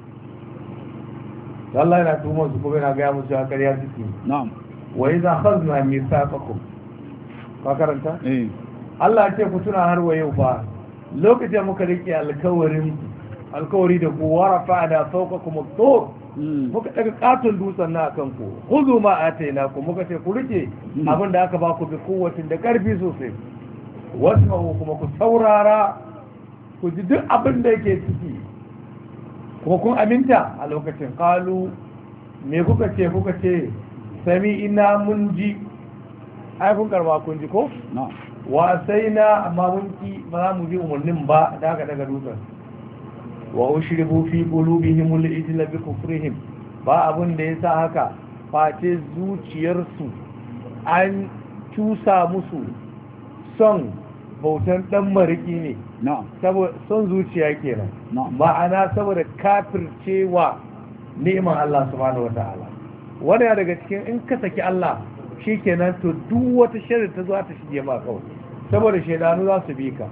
Allah yana tuhumar su kuma yana gaya musu ya ƙarya suke wa yi za khazna mithaqakum ka karanta Allah ce ku tuna har wa yau fa lokacin muka rike alkawari da ku warafa da fawqakum at-tur muka daga katon dutsen na akan ku khudhu ma atainakum muka ce ku rike abin da aka ba ku bi kuwatin da karfi sosai wasma'u kuma ku saurara ku ji duk abin da yake ciki kuma kun aminta a lokacin qalu me kuka ce sami ina mun ji ai kun karba kun ji ko wa sai na amma mun ki ba za mu ji umarnin ba da aka daga dutsen wa ushribu fi qulubihim al-ijla bi kufrihim, ba abun da yasa haka face zuciyarsu an cusa musu son bautan dan mariki ne, saboda son zuciya kenan, ma'ana saboda kafircewa neman Allah subhanahu wataala. wani daga cikin in ka saki Allah shikenan to duk wata sharri ta zo ta shige ma kawai, saboda shaidanu za su bi ka.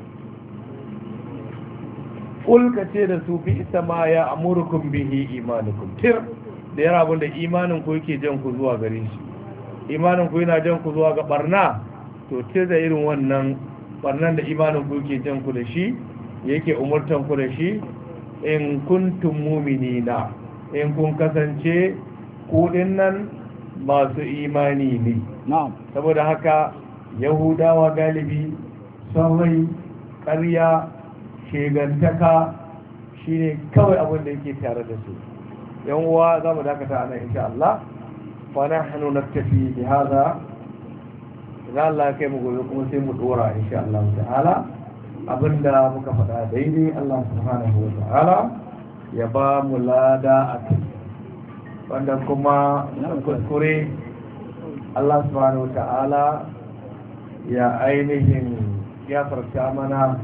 Ulka ce da su fi isa ma ya amurkum bihi imanukum, tir da yara abin da imanin ku yake jan ku zuwa gare shi, imanin ku yana jan ku zuwa ga barna, to tir da irin wannan barnan da imanin ku yake jan ku da shi, yake umurtan ku da shi, in kuntum mu'minina, in kun kasance ku dinnan masu imani ne. Saboda haka yahudawa galibi son rai, ƙarya, shegantaka shine kawai abin da yake tare da su. yan uwa za mu dakata a nan insha Allah, fa nahnu naktafi bi hadha, idan Allah ya kai mu gobe kuma sai mu dora insha Allah ta'ala. Abinda muka faɗa daidai Allah subhanahu wa ta'ala ya ba mu lada a kai, wanda kuma kuskure Allah subhanahu wa ta'ala ya ainihin ya farta mana.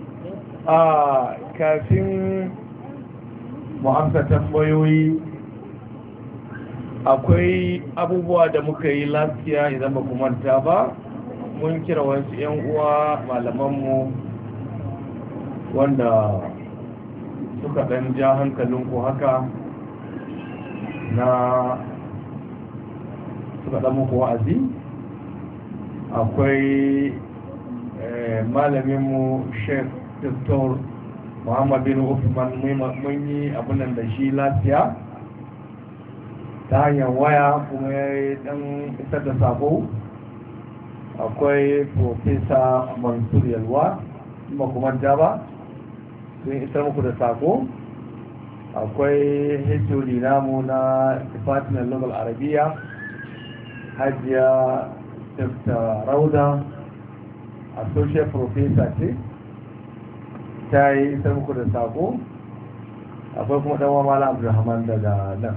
Kafin mu amsa tambayoyi, akwai abubuwa da muka yi lafiya idan ba ku manta ba, mun kira wasu 'yan uwa malamanmu wanda suka ɗan ja hankalinku haka na suka ɗan muku wa'azi. Akwai malaminmu Sheikh Dr. Muhammad bin Uthman, mun yi abunan da shi lafiya ta hanyar waya kuma ya yi dan isar da sako. Akwai Profesa Mansur Yalwa, kuma kuma ba sun isar muku da sako. Akwai HOD namu na Department Local Arabiya, Hajiya Dr. Rauda, Associate Professor ce, ta yi isar muku da sako. Akwai kuma ɗanwa Malam Abdulrahman daga nan.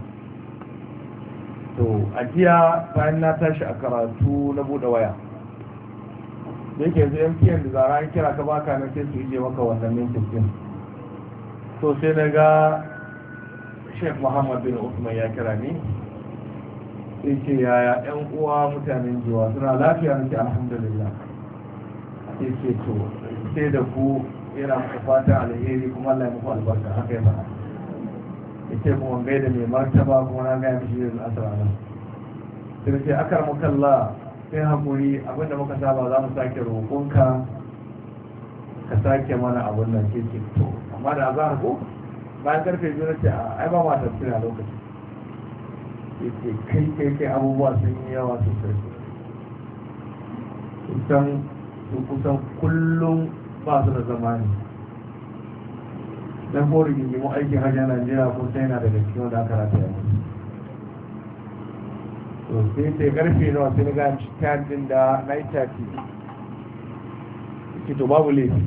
To a jiya bayan na tashi a karatu na buɗe waya, da yake yanzu MTN da zara an kira ka baka nan sai su ije maka wannan mintin din. To sai na ga Sheikh Muhammad bin Usman ya kira ni, sai ce yaya 'yan uwa mutanen jiwa suna lafiya? Nake alhamdulillah. Sai ce to sai da ku yana muku fata alheri kuma Allah ya muku albarka, haka ya faɗa. Yace kuma gaida mai martaba kuma na gaya mishi yin asara nan. Sai ce akar mukalla sai hakuri, abinda muka saba za mu sake roƙonka ka sake mana abin nan. Sai ce to amma da azahar ko bayan karfe biyu na ce ai ba ma tafsir a lokaci. Sai ce kai abubuwa sun yi yawa sosai. Kusan kullum ba su da zamani. Dan ko rigingimu aikin hajji a Najeriya ko sai yana daga cikin wanda aka rata ya mutu. To sai sai karfe nawa sai na ga cikin da 9:30. Ce to babu laifi.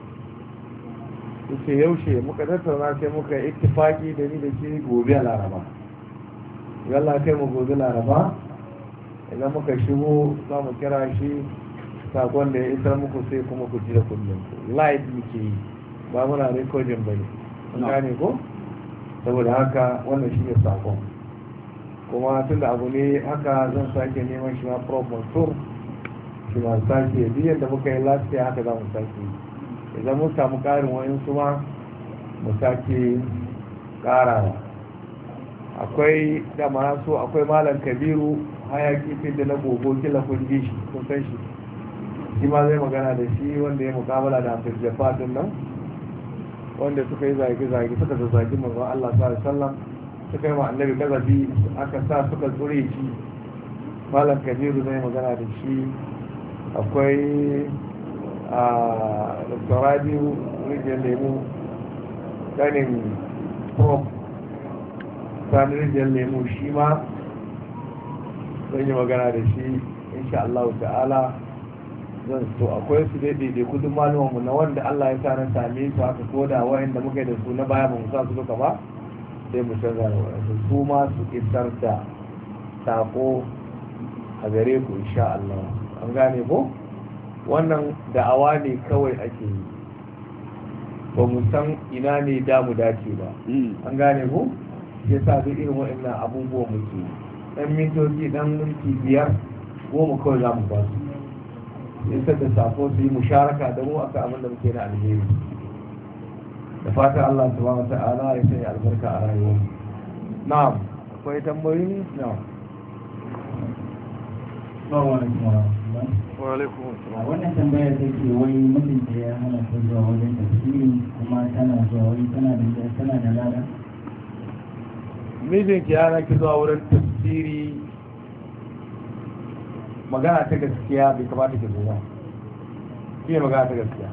Sai yaushe muka tattauna sai muka ittifaki da ni da shi gobe a Laraba. Yalla kai mu gobe Laraba, idan muka shigo za mu kira shi sakon da ya isar muku sai kuma ku ji da kullum. Live muke yi, ba muna rikodin ba ne, kun gane ko? Saboda haka wannan shi ne sakon. Kuma tun da abu ne haka zan sake neman shi ma Prof Mansur, shi ma sake biyan da muka yi lafiya haka za mu sake yi. Idan mun samu ƙarin wayansu ma mu sake ƙarawa. Akwai da masu akwai Malam Kabiru hayaki fin da na gogo kila kun ji shi, kun san shi. Shi ma zai magana da shi wanda ya mukabala da Abdul Jabbar din nan, wanda suka yi zage-zage suka zazzagi manzon Allah sallallahu alaihi wasallam, suka yi ma annabi kazafi, aka sa suka tsure shi. Malam Kabiru zai magana da shi. Akwai Dr. Rabiu Rijiyar Lemu, ganin Prof Sani Rijiyar Lemu, shi ma zan yi magana da shi insha Allah ta'ala. zan so akwai su daidai kudin malumanmu na wanda Allah ya sa na same su haka ko da wa'anda muka yi da su na baya ba mu sa su duka ba sai mu canza da waɗansu su ma su isar da sako a gare ku insha Allah an gane ko wannan da'awa ne kawai ake yi ba mu san ina ne da mu dace ba an gane ko ya sa duk irin waɗannan abubuwan muke ɗan mintoci ɗan minti 5 10 kawai za mu ba su isar da sako su yi musharaka da mu aka abin da muke na alheri da fatan Allah subhanahu wa ta'ala ya sanya albarka a rayuwar na'am akwai tambayoyi na'am wa alaikum assalam. Wannan tambayar ta ce wai mijinta ya hana ta zuwa wajen tafsiri kuma tana zuwa wai tana da lada. Mijinki ya hana ki zuwa wurin tafsiri magana ta gaskiya bai kamata ki zuwa shi ne magana ta gaskiya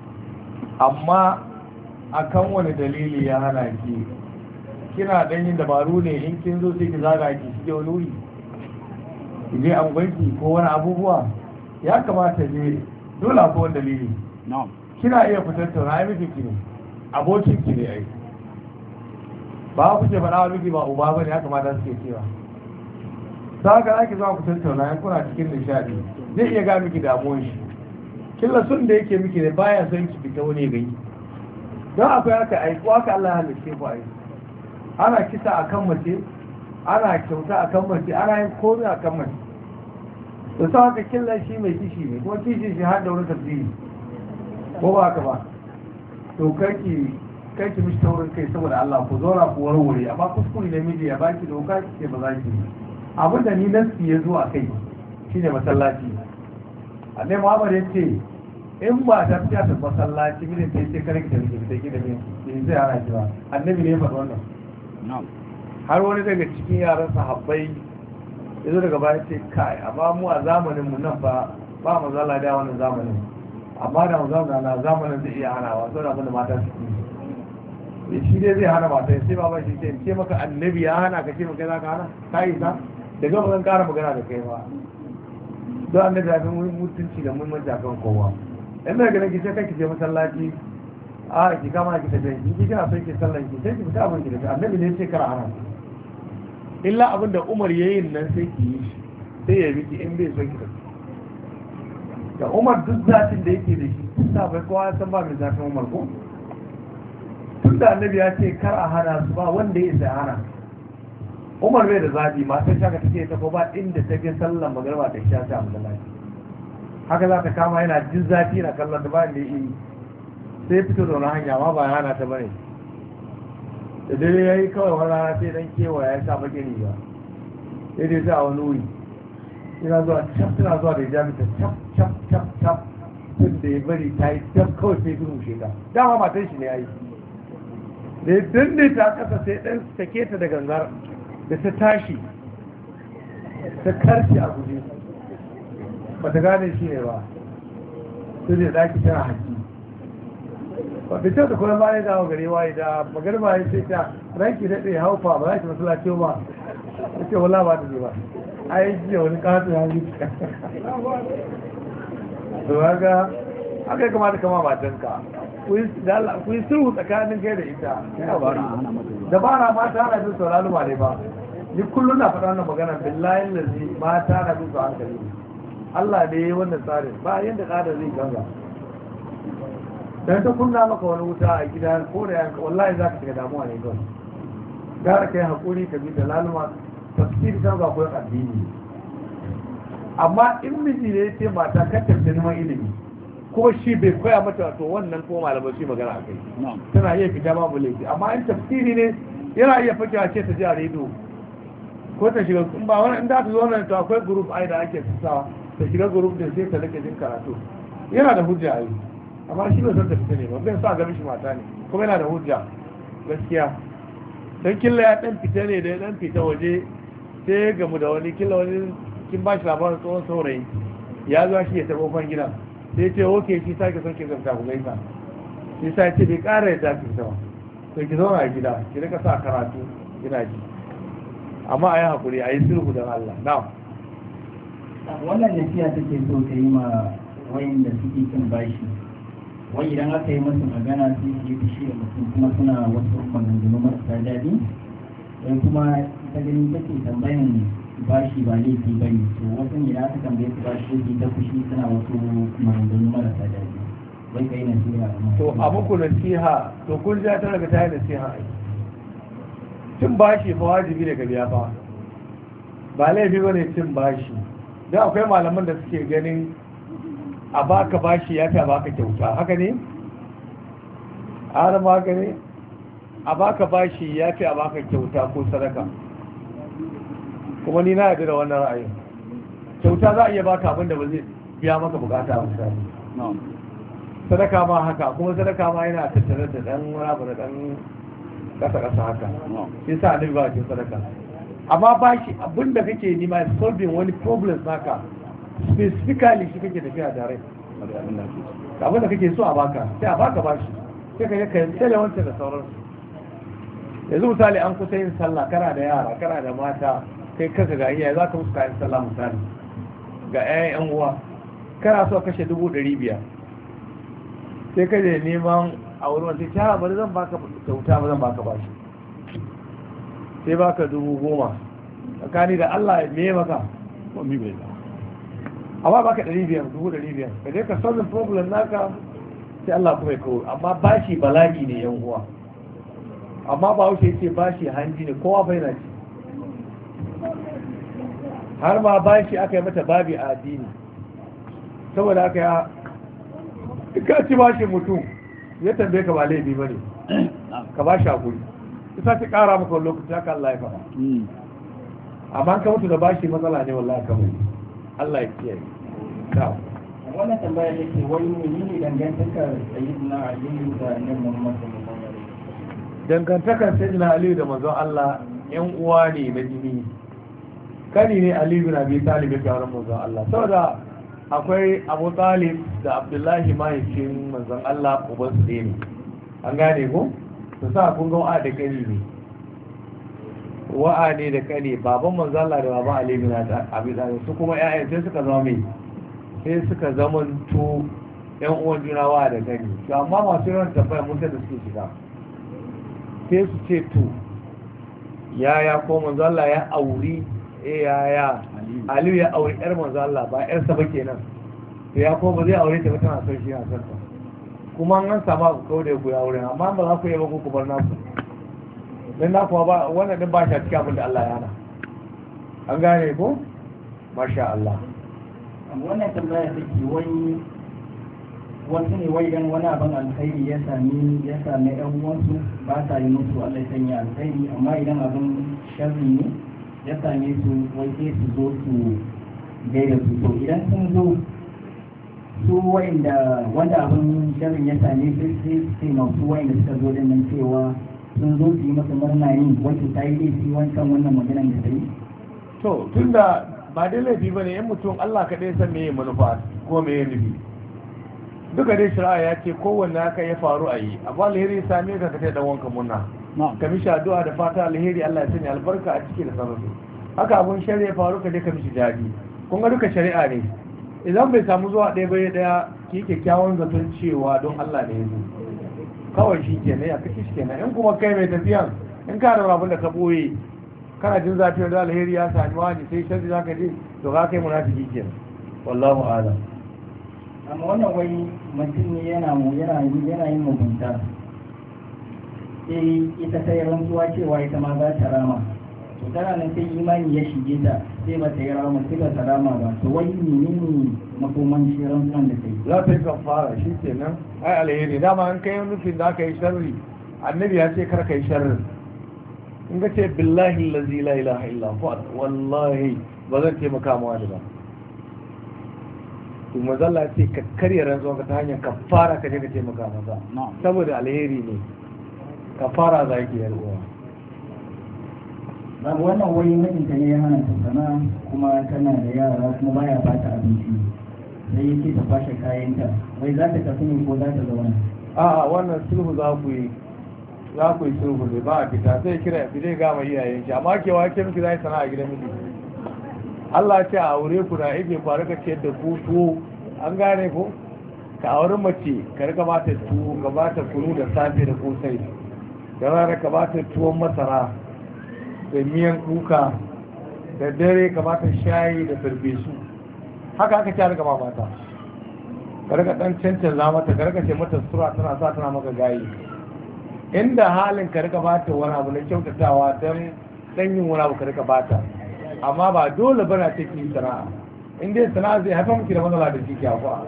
amma akan wani dalili ya hana ki kina dan yin dabaru ne in kin zo sai ki zaga ki shige wani wuri ki je an gwanki ko wani abubuwa ya kamata je dole akwai wani dalili kina iya fitar tauna ai miki ne abokin ki ne ai ba ku ce faɗa wa miki ba uba bane ya kamata suke cewa za ka zaki zuwa ku tattauna yan kuna cikin nishadi zai iya ga miki damuwar shi killa sun da yake miki ne baya son ki fita wani gani don akwai haka aiko haka Allah ya halitta ku aiki ana kisa akan mace ana kyauta akan mace ana yin komai akan mace to sa haka killa shi mai kishi ne kuma kishi shi har da wani tafsiri ko ba haka ba to karki mishi taurin kai saboda Allah ku zauna ku warware amma kuskure ne miji ya baki doka ki ce ba za ki abin da ni nasi ya zo a kai shine masallaci annabi Muhammad ya ce in ba ta fiya ta masallaci mini ta ce kare ki da ki sai ki da ni zai hana ki ba annabi ne ya faɗi wannan har wani daga cikin yaran sahabbai ya zo daga baya ce kai amma mu a zamanin mu nan ba mazala da wannan zamanin amma da mazala na zamanin zai iya hanawa saboda abin da mata su yi shi dai zai hana mata sai baban shi ce maka annabi ya hana ka ce maka za ka hana ka yi ta daga ba zan kara magana da kai ba don annabi ya fi mutunci da muhimmanci akan kowa in da ganin ki sai kai ki je masallaci a ki kama ki tafi ki kina son ki sallan ki sai ki fita abin ki da annabi ne sai kara hana illa abin da Umar yayin nan sai ki yi shi sai ya biki in bai son ki tafi da Umar duk zatin da yake da shi sa bai kowa san ba mai zatin Umar ko tun da annabi ya ce kar a hana su ba wanda ya isa hana Umar bai da zaɓi masu shaka take ta ko ba inda ta ga sallan magarba ta sha ta masallaci haka za ta kama yana jin zafi na kallon da bayan da yi sai fito da wani hanya ma ba ya hana ta bane da dare ya yi kawai wani rana sai dan kewa ya sa baƙi riga sai dai sa wani wuri ina zuwa cap tana zuwa da hijabi ta cap tun da ya bari ta yi cap kawai sai duru sheka dama matan shi ne ya yi da ya danne ta kasa sai dan sake ta da gangar da ta tashi ta karci a guje ba ta gane shi ne ba su zai daki tana haƙi ba ta da kuma bayan dawo gare waye da magarba ya sai ta ranki daɗe haufa ba za ki masalaci ba ta ce wala ba ta je ba a yi jiya wani ƙasa ya yi to haka haka ya kamata kama matanka ku yi sulhu tsakanin kai da ita dabara mata ana bin sauraron ba ne ba ni kullum na faɗa wannan magana billahi lazi mata na bin su hankali Allah da ya yi wannan tsarin ba yadda ƙada zai ganga dan ta kunna maka wani wuta a gida ko da yanka wallahi za ka shiga damuwa ne kawai gara kai haƙuri ka bi da laluma tafsiri ta ga koyon addini amma in miji ne ya ce mata kan tafi neman ilimi kuma shi bai koya mata to wannan ko malamai shi magana a kai tana iya fita babu laifi amma in tafsiri ne yana iya fakewa ce ta ji a rediyo ko ta shiga ba wani inda ta zo nan to akwai group ai da ake sawa ta shiga group din sai ta rike jin karatu yana da hujja ai amma shi bai san ta fita ne ba bai sa ga mishi mata ne kuma yana da hujja gaskiya dan killa ya dan fita ne da ya dan fita waje sai ya gamu da wani killa wani kin ba shi labarin tsohon saurayi ya zo shi ya taɓa kofar gidan sai ce oke shi sake son ki zanta ku gaisa shi sa ce bai ƙara ya tafi sama to ki zauna a gida ki rika sa karatu kina ji amma a yi haƙuri a yi sulhu don Allah na wannan nasiya take so ta yi ma wayanda suke cin bashi, wai idan aka yi musu magana sai su yi fushi da mutum kuma suna wasu maganganu marasa daɗi, sai kuma ita gani take tambayan bashi ba laifi ba ne, to wasu idan aka tambaye su bashi sai ta fushi suna wasu maganganu marasa daɗi, wai kai nasiha. To a muku nasiha, to kun ja ta daga ta yi nasiha ai. Cin bashi fa wajibi ne ka biya fa, ba laifi ba ne cin bashi. Don akwai malaman da suke ganin a baka bashi ya fi a baka kyauta, haka ne? Har ma haka ne? A baka bashi ya fi a baka kyauta ko sadaka. Kuma ni na yarda da wannan ra'ayin. Kyauta za a iya baka abin da ba zai biya maka bukata a misali. Sadaka ma haka, kuma sadaka ma yana tattare da dan wani abu da dan kasa haka. Shi sa annabi ba cikin sadaka. Amma bashi abin da kake nima solving wani problem naka specifically shi kake tafiya da rai. Abin da kake so a baka, sai a baka bashi, sai ka yi ka tsale wancan da sauransu. Yanzu misali an kusa yin sallah, kana da yara, kana da mata, kai kanka ga iyaye za ka musu kayan sallah misali ga 'ya'yan uwa, kana so kashe 500,000, sai ka je neman a wurin wanda ta bari zan baka kyauta ba zan baka bashi, sai baka 10,000 tsakani da Allah ya me maka amma baka 500,000 ka je ka solve problem naka, sai Allah kuma ya kawo. Amma bashi bala'i ne yan uwa, amma ba wuce ce bashi hanji ne, kowa bai na ci. Har ma bashi aka yi mata babi a addini, saboda aka ya ka ci bashi mutum ya tambaye ka ba laifi ba ne, ka ba shi hakuri, isa ta kara maka lokaci haka Allah ya faɗa. Amma ka mutu da bashi matsala ne wallahi kamar Allah ya kiyaye. Wannan tambaya yake wani ne dangantakar sayyidina Ali da annabi Muhammad sallallahu alaihi wasallam? Dangantakar sayyidina Ali da manzon Allah yan uwa ne na jini. Kani ne Ali bin Abi Talib ya kawo manzon Allah, saboda akwai Abu Talib da Abdullahi mahaifin manzon Allah uban su ne. An gane ko? To sa kun ga wa'a da kani ne. Wa'a ne da kani, baban manzon Allah da baban Ali bin Abi Talib su kuma ƴaƴan sai suka zama mai, sai suka zamanto yan uwan juna wa da gani. To amma masu yawan tambaya mun da suke shiga sai su ce to yaya ko manzo Allah ya auri yaya Aliyu ya auri yar manzo Allah ba yar sa ba kenan, to ya ko ba zai aure ta ba, tana son shi a sarta, kuma an samu abu kawai da ku ya aure, amma ba za ku yi ba ku bar naku, dan na kuma ba wannan din ba shi cikin abin da Allah ya hana. An gane ko? Masha Allah. Wannan tambaya take wani wasu ne wai dan wani abin alkhairi ya sami ɗan uwansu ba ta yi musu Allah ya sanya alkhairi, amma idan abin sharri ne ya same su wai sai su zo su gaida su. To idan sun zo su wanda abin sharrin ya same su sai masu wa'inda suka zo din nan cewa sun zo su yi masa murna yin wacce ta yi laifi wancan wannan maganar da ta yi. To tunda ba dai laifi ba ne, yan mutum Allah kaɗai san me manufa ko me nufi. Duka dai shari'a ya ce kowanne haka ya faru a yi, abu alheri ya same ka kai dan wanka munna, ka mishi addu'a da fata alheri Allah ya sanya albarka a ciki da sarrafa. Haka abun shari'a ya faru ka je ka mishi daɗi. Kun ga duka shari'a ne, idan bai samu zuwa ɗaya bai ɗaya ki kyakkyawan zaton cewa don Allah ne ya zo, kawai shi kenan ya kace shi kenan. In kuma kai mai tafiyan, in ka da abin da ka ɓoye kana jin zafi da alheri ya sami wani sai shari za ka je, to ka kai munafiki kenan, wallahu a'lam. Amma wannan wai mutum ne yana yin mugunta, sai ita ta yi rantsuwa cewa ita ma za ta rama, to tana nan sai imani ya shige ta sai ba ta yi rama sai ba ta rama ba, to wai menene makoman shi rantsuwan da ta yi? Za ta yi kafara shi kenan, ai alheri dama an kai nufin da aka yi sharri, annabi ya ce kar ka yi sharrin. In ga ce billahi lazi la ilaha illa huwa wallahi ba zan taimaka ma wani ba, to mazalla ya ce ka karya rantsuwa ka ta hanyar kafara ka je ka taimaka masa, saboda alheri ne, kafara za ki yarwa. Wannan wani mijinta ne ya hana ta sana kuma tana da yara kuma baya ba ta abinci, sai yake ta kwashe kayanta, wai za ta tafi ne ko za ta zauna? A'a wannan sulhu za ku yi sulhu ne, ba a fita sai kira fi zai gama iyayen shi, amma ke wake miki za yi sana'a gidan miji. Allah ce a aure ku na ike faru ka ce da ku tuwo an gane ko ka auri mace ka rika bata tuwo ka bata kunu da safe da kosai da rana ka bata tuwon masara da miyan kuka da dare ka bata shayi da farfesu haka aka ci rika ba mata ka rika dan cancanza mata ka rika ce mata sura tana sa tana maka gayi inda halin ka rika bata wani abu na kyautatawa don dan yin wani abu ka rika bata amma ba dole bana take yi sana'a in dai sana'a zai haifa miki da matsala da ciki kuwa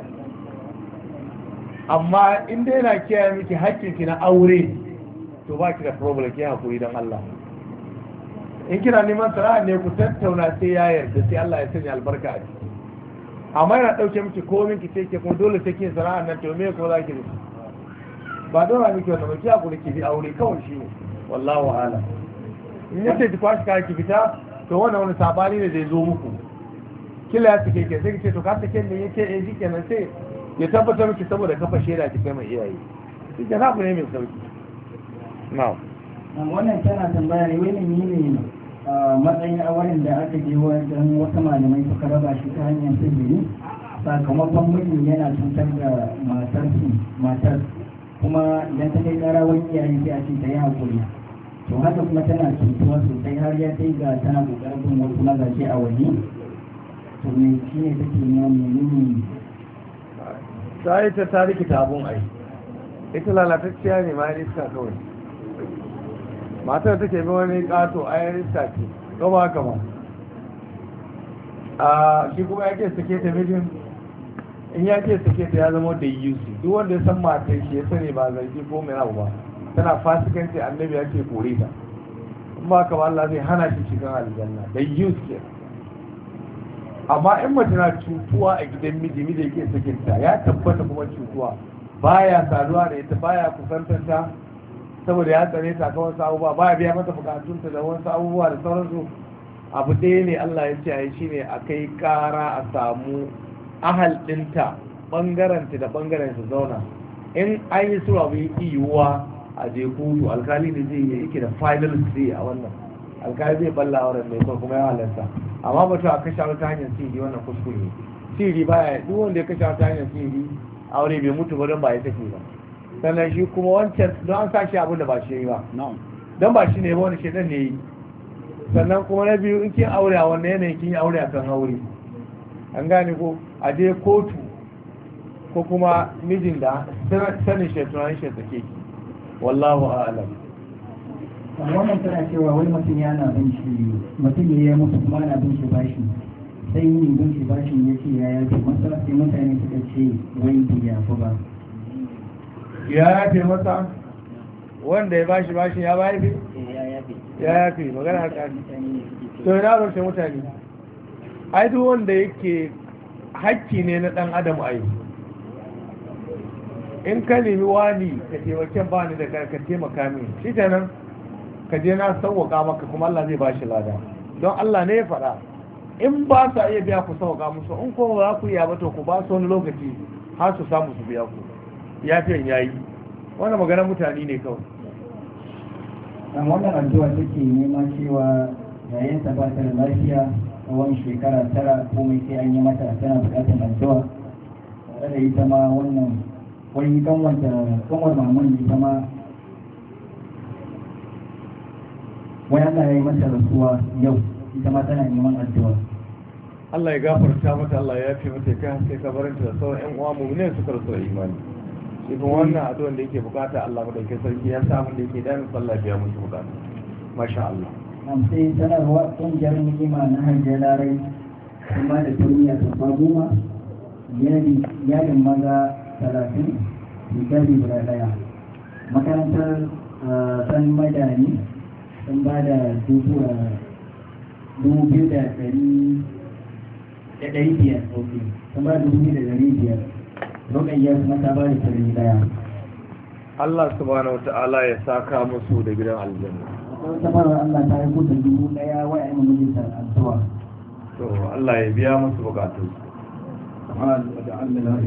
amma in dai yana kiyaye miki haƙƙinki na aure to ba ki da problem ki hakuri don Allah in kina neman sana'a ne ku tattauna sai ya yarda sai Allah ya sanya albarka a ciki amma yana ɗauke miki komin ki ce ke kuma dole sai kin sana'a nan to me ko za ki da ba dole miki wannan ba ki hakuri ki bi aure kawai shi ne wallahu a'lam in yace ki kwashi ka ki fita to wannan wani sabani ne zai zo muku kila ya sake ke sai ki ce to ka sake ne yake shi kenan sai ya tabbatar miki saboda kafa shaida ki kai mai iyaye shi ke abu ne mai sauki na'am wannan tana tambaya ne wani ne matsayin auren da aka je wajen wasu malamai suka raba shi ta hanyar sihiri sakamakon mijin yana cutar da matar kuma idan ta kai kara wani iyaye sai a ce ta yi hakuri to haka kuma tana cutuwa sosai har ya kai ga tana kokarin bin wasu mazaje a waje to me shi ne take neman menene ta yi ta rikita abun ai ita lalatacciya ne ma iska kawai matar take bi wani kato a yan iska ce gaba haka ba a shi kuma ya ke sake ta mijin in ya ke sake ta ya zama da yusu duk wanda ya san matar shi ya sani ba zargi ko mai abu ba tana fasikanci annabi ya ce kore ta in ba haka ba Allah zai hana shi shigan aljanna da yusu ke amma in mace na cutuwa a gidan miji yake sakinta ya tabbata kuma cutuwa baya saduwa da ita baya kusantanta saboda ya tsare ta kawai wasu abubuwa baya biya mata bukatunta da wasu abubuwa da sauransu abu ɗaya ne Allah ya ce a yi shi ne a kai ƙara a samu ahal ɗinta ɓangaranta da ɓangaren su zauna in an yi su abu yi yiwuwa a je kotu alkali ne zai yi yake da final say a wannan alkali zai balla auren mai kuma ya halarta amma ba ta kashe ta hanyar sihiri wannan kuskure sihiri baya duk wanda ya kashe ta hanyar sihiri aure bai mutu ba don ba ya take ba sannan shi kuma wancan don an sa shi abin da ba shi yi ba don ba shi ne ba wani shedan ne yi sannan kuma na biyu in kin aure a wannan yanayin kin yi aure a kan aure an gane ko a je kotu ko kuma mijin da sanin shetunan shi take ki wallahu a'lam wannan tana cewa wani mutum yana bin shi mutum ya mutu kuma ana bin shi bashi sai yin bin shi bashi ya ce ya yafe masa sai mutane suka ce wai bai yafi ba ya yafe masa wanda ya bashi bashi ya yafe ya yafe magana haka to ina rushe mutane ai duk wanda yake hakki ne na dan adam ai in ka nemi wani ka taimakon bani da ka taimaka min shi kenan ka je na sauwaka maka kuma Allah zai bashi lada don Allah ne ya faɗa in ba sa iya biya ku sauwaka musu in kuma ba ku iya ba to ku ba su wani lokaci har su samu su biya ku ya fi yayi wannan maganar mutane ne kawai wannan addu'a take nema cewa yayin ta ba ta da lafiya tsawon shekara 9 komai sai an yi mata tana buƙatar addu'a tare da ita ma wannan wani kanwar maman ita ma wai Allah ya yi mata rasuwa yau ita ma tana neman addu'a Allah ya gafarta mata Allah ya fi mata kai sai kabarinta da sauran ƴan uwa mu ne suka rasu da imani shi kuma wannan addu'an da yake bukata Allah mu dauke sarki ya samu da yake dan sallah biya musu bukata masha Allah sai sanarwa ƙungiyar ni'ima na hajjar larai kuma da duniya ta fagoma yadin maza 30 hijabi guda daya makarantar san madani sun ba da 2,500 sun ba da 2,500 roƙayyar kuma ta ba da 100 Allah subhanahu wa ta'ala ya saka musu da gidan aljanna wata fara Allah ta yi gudun 1,000 wa'yan mijinta addu'a to Allah ya biya musu bukatun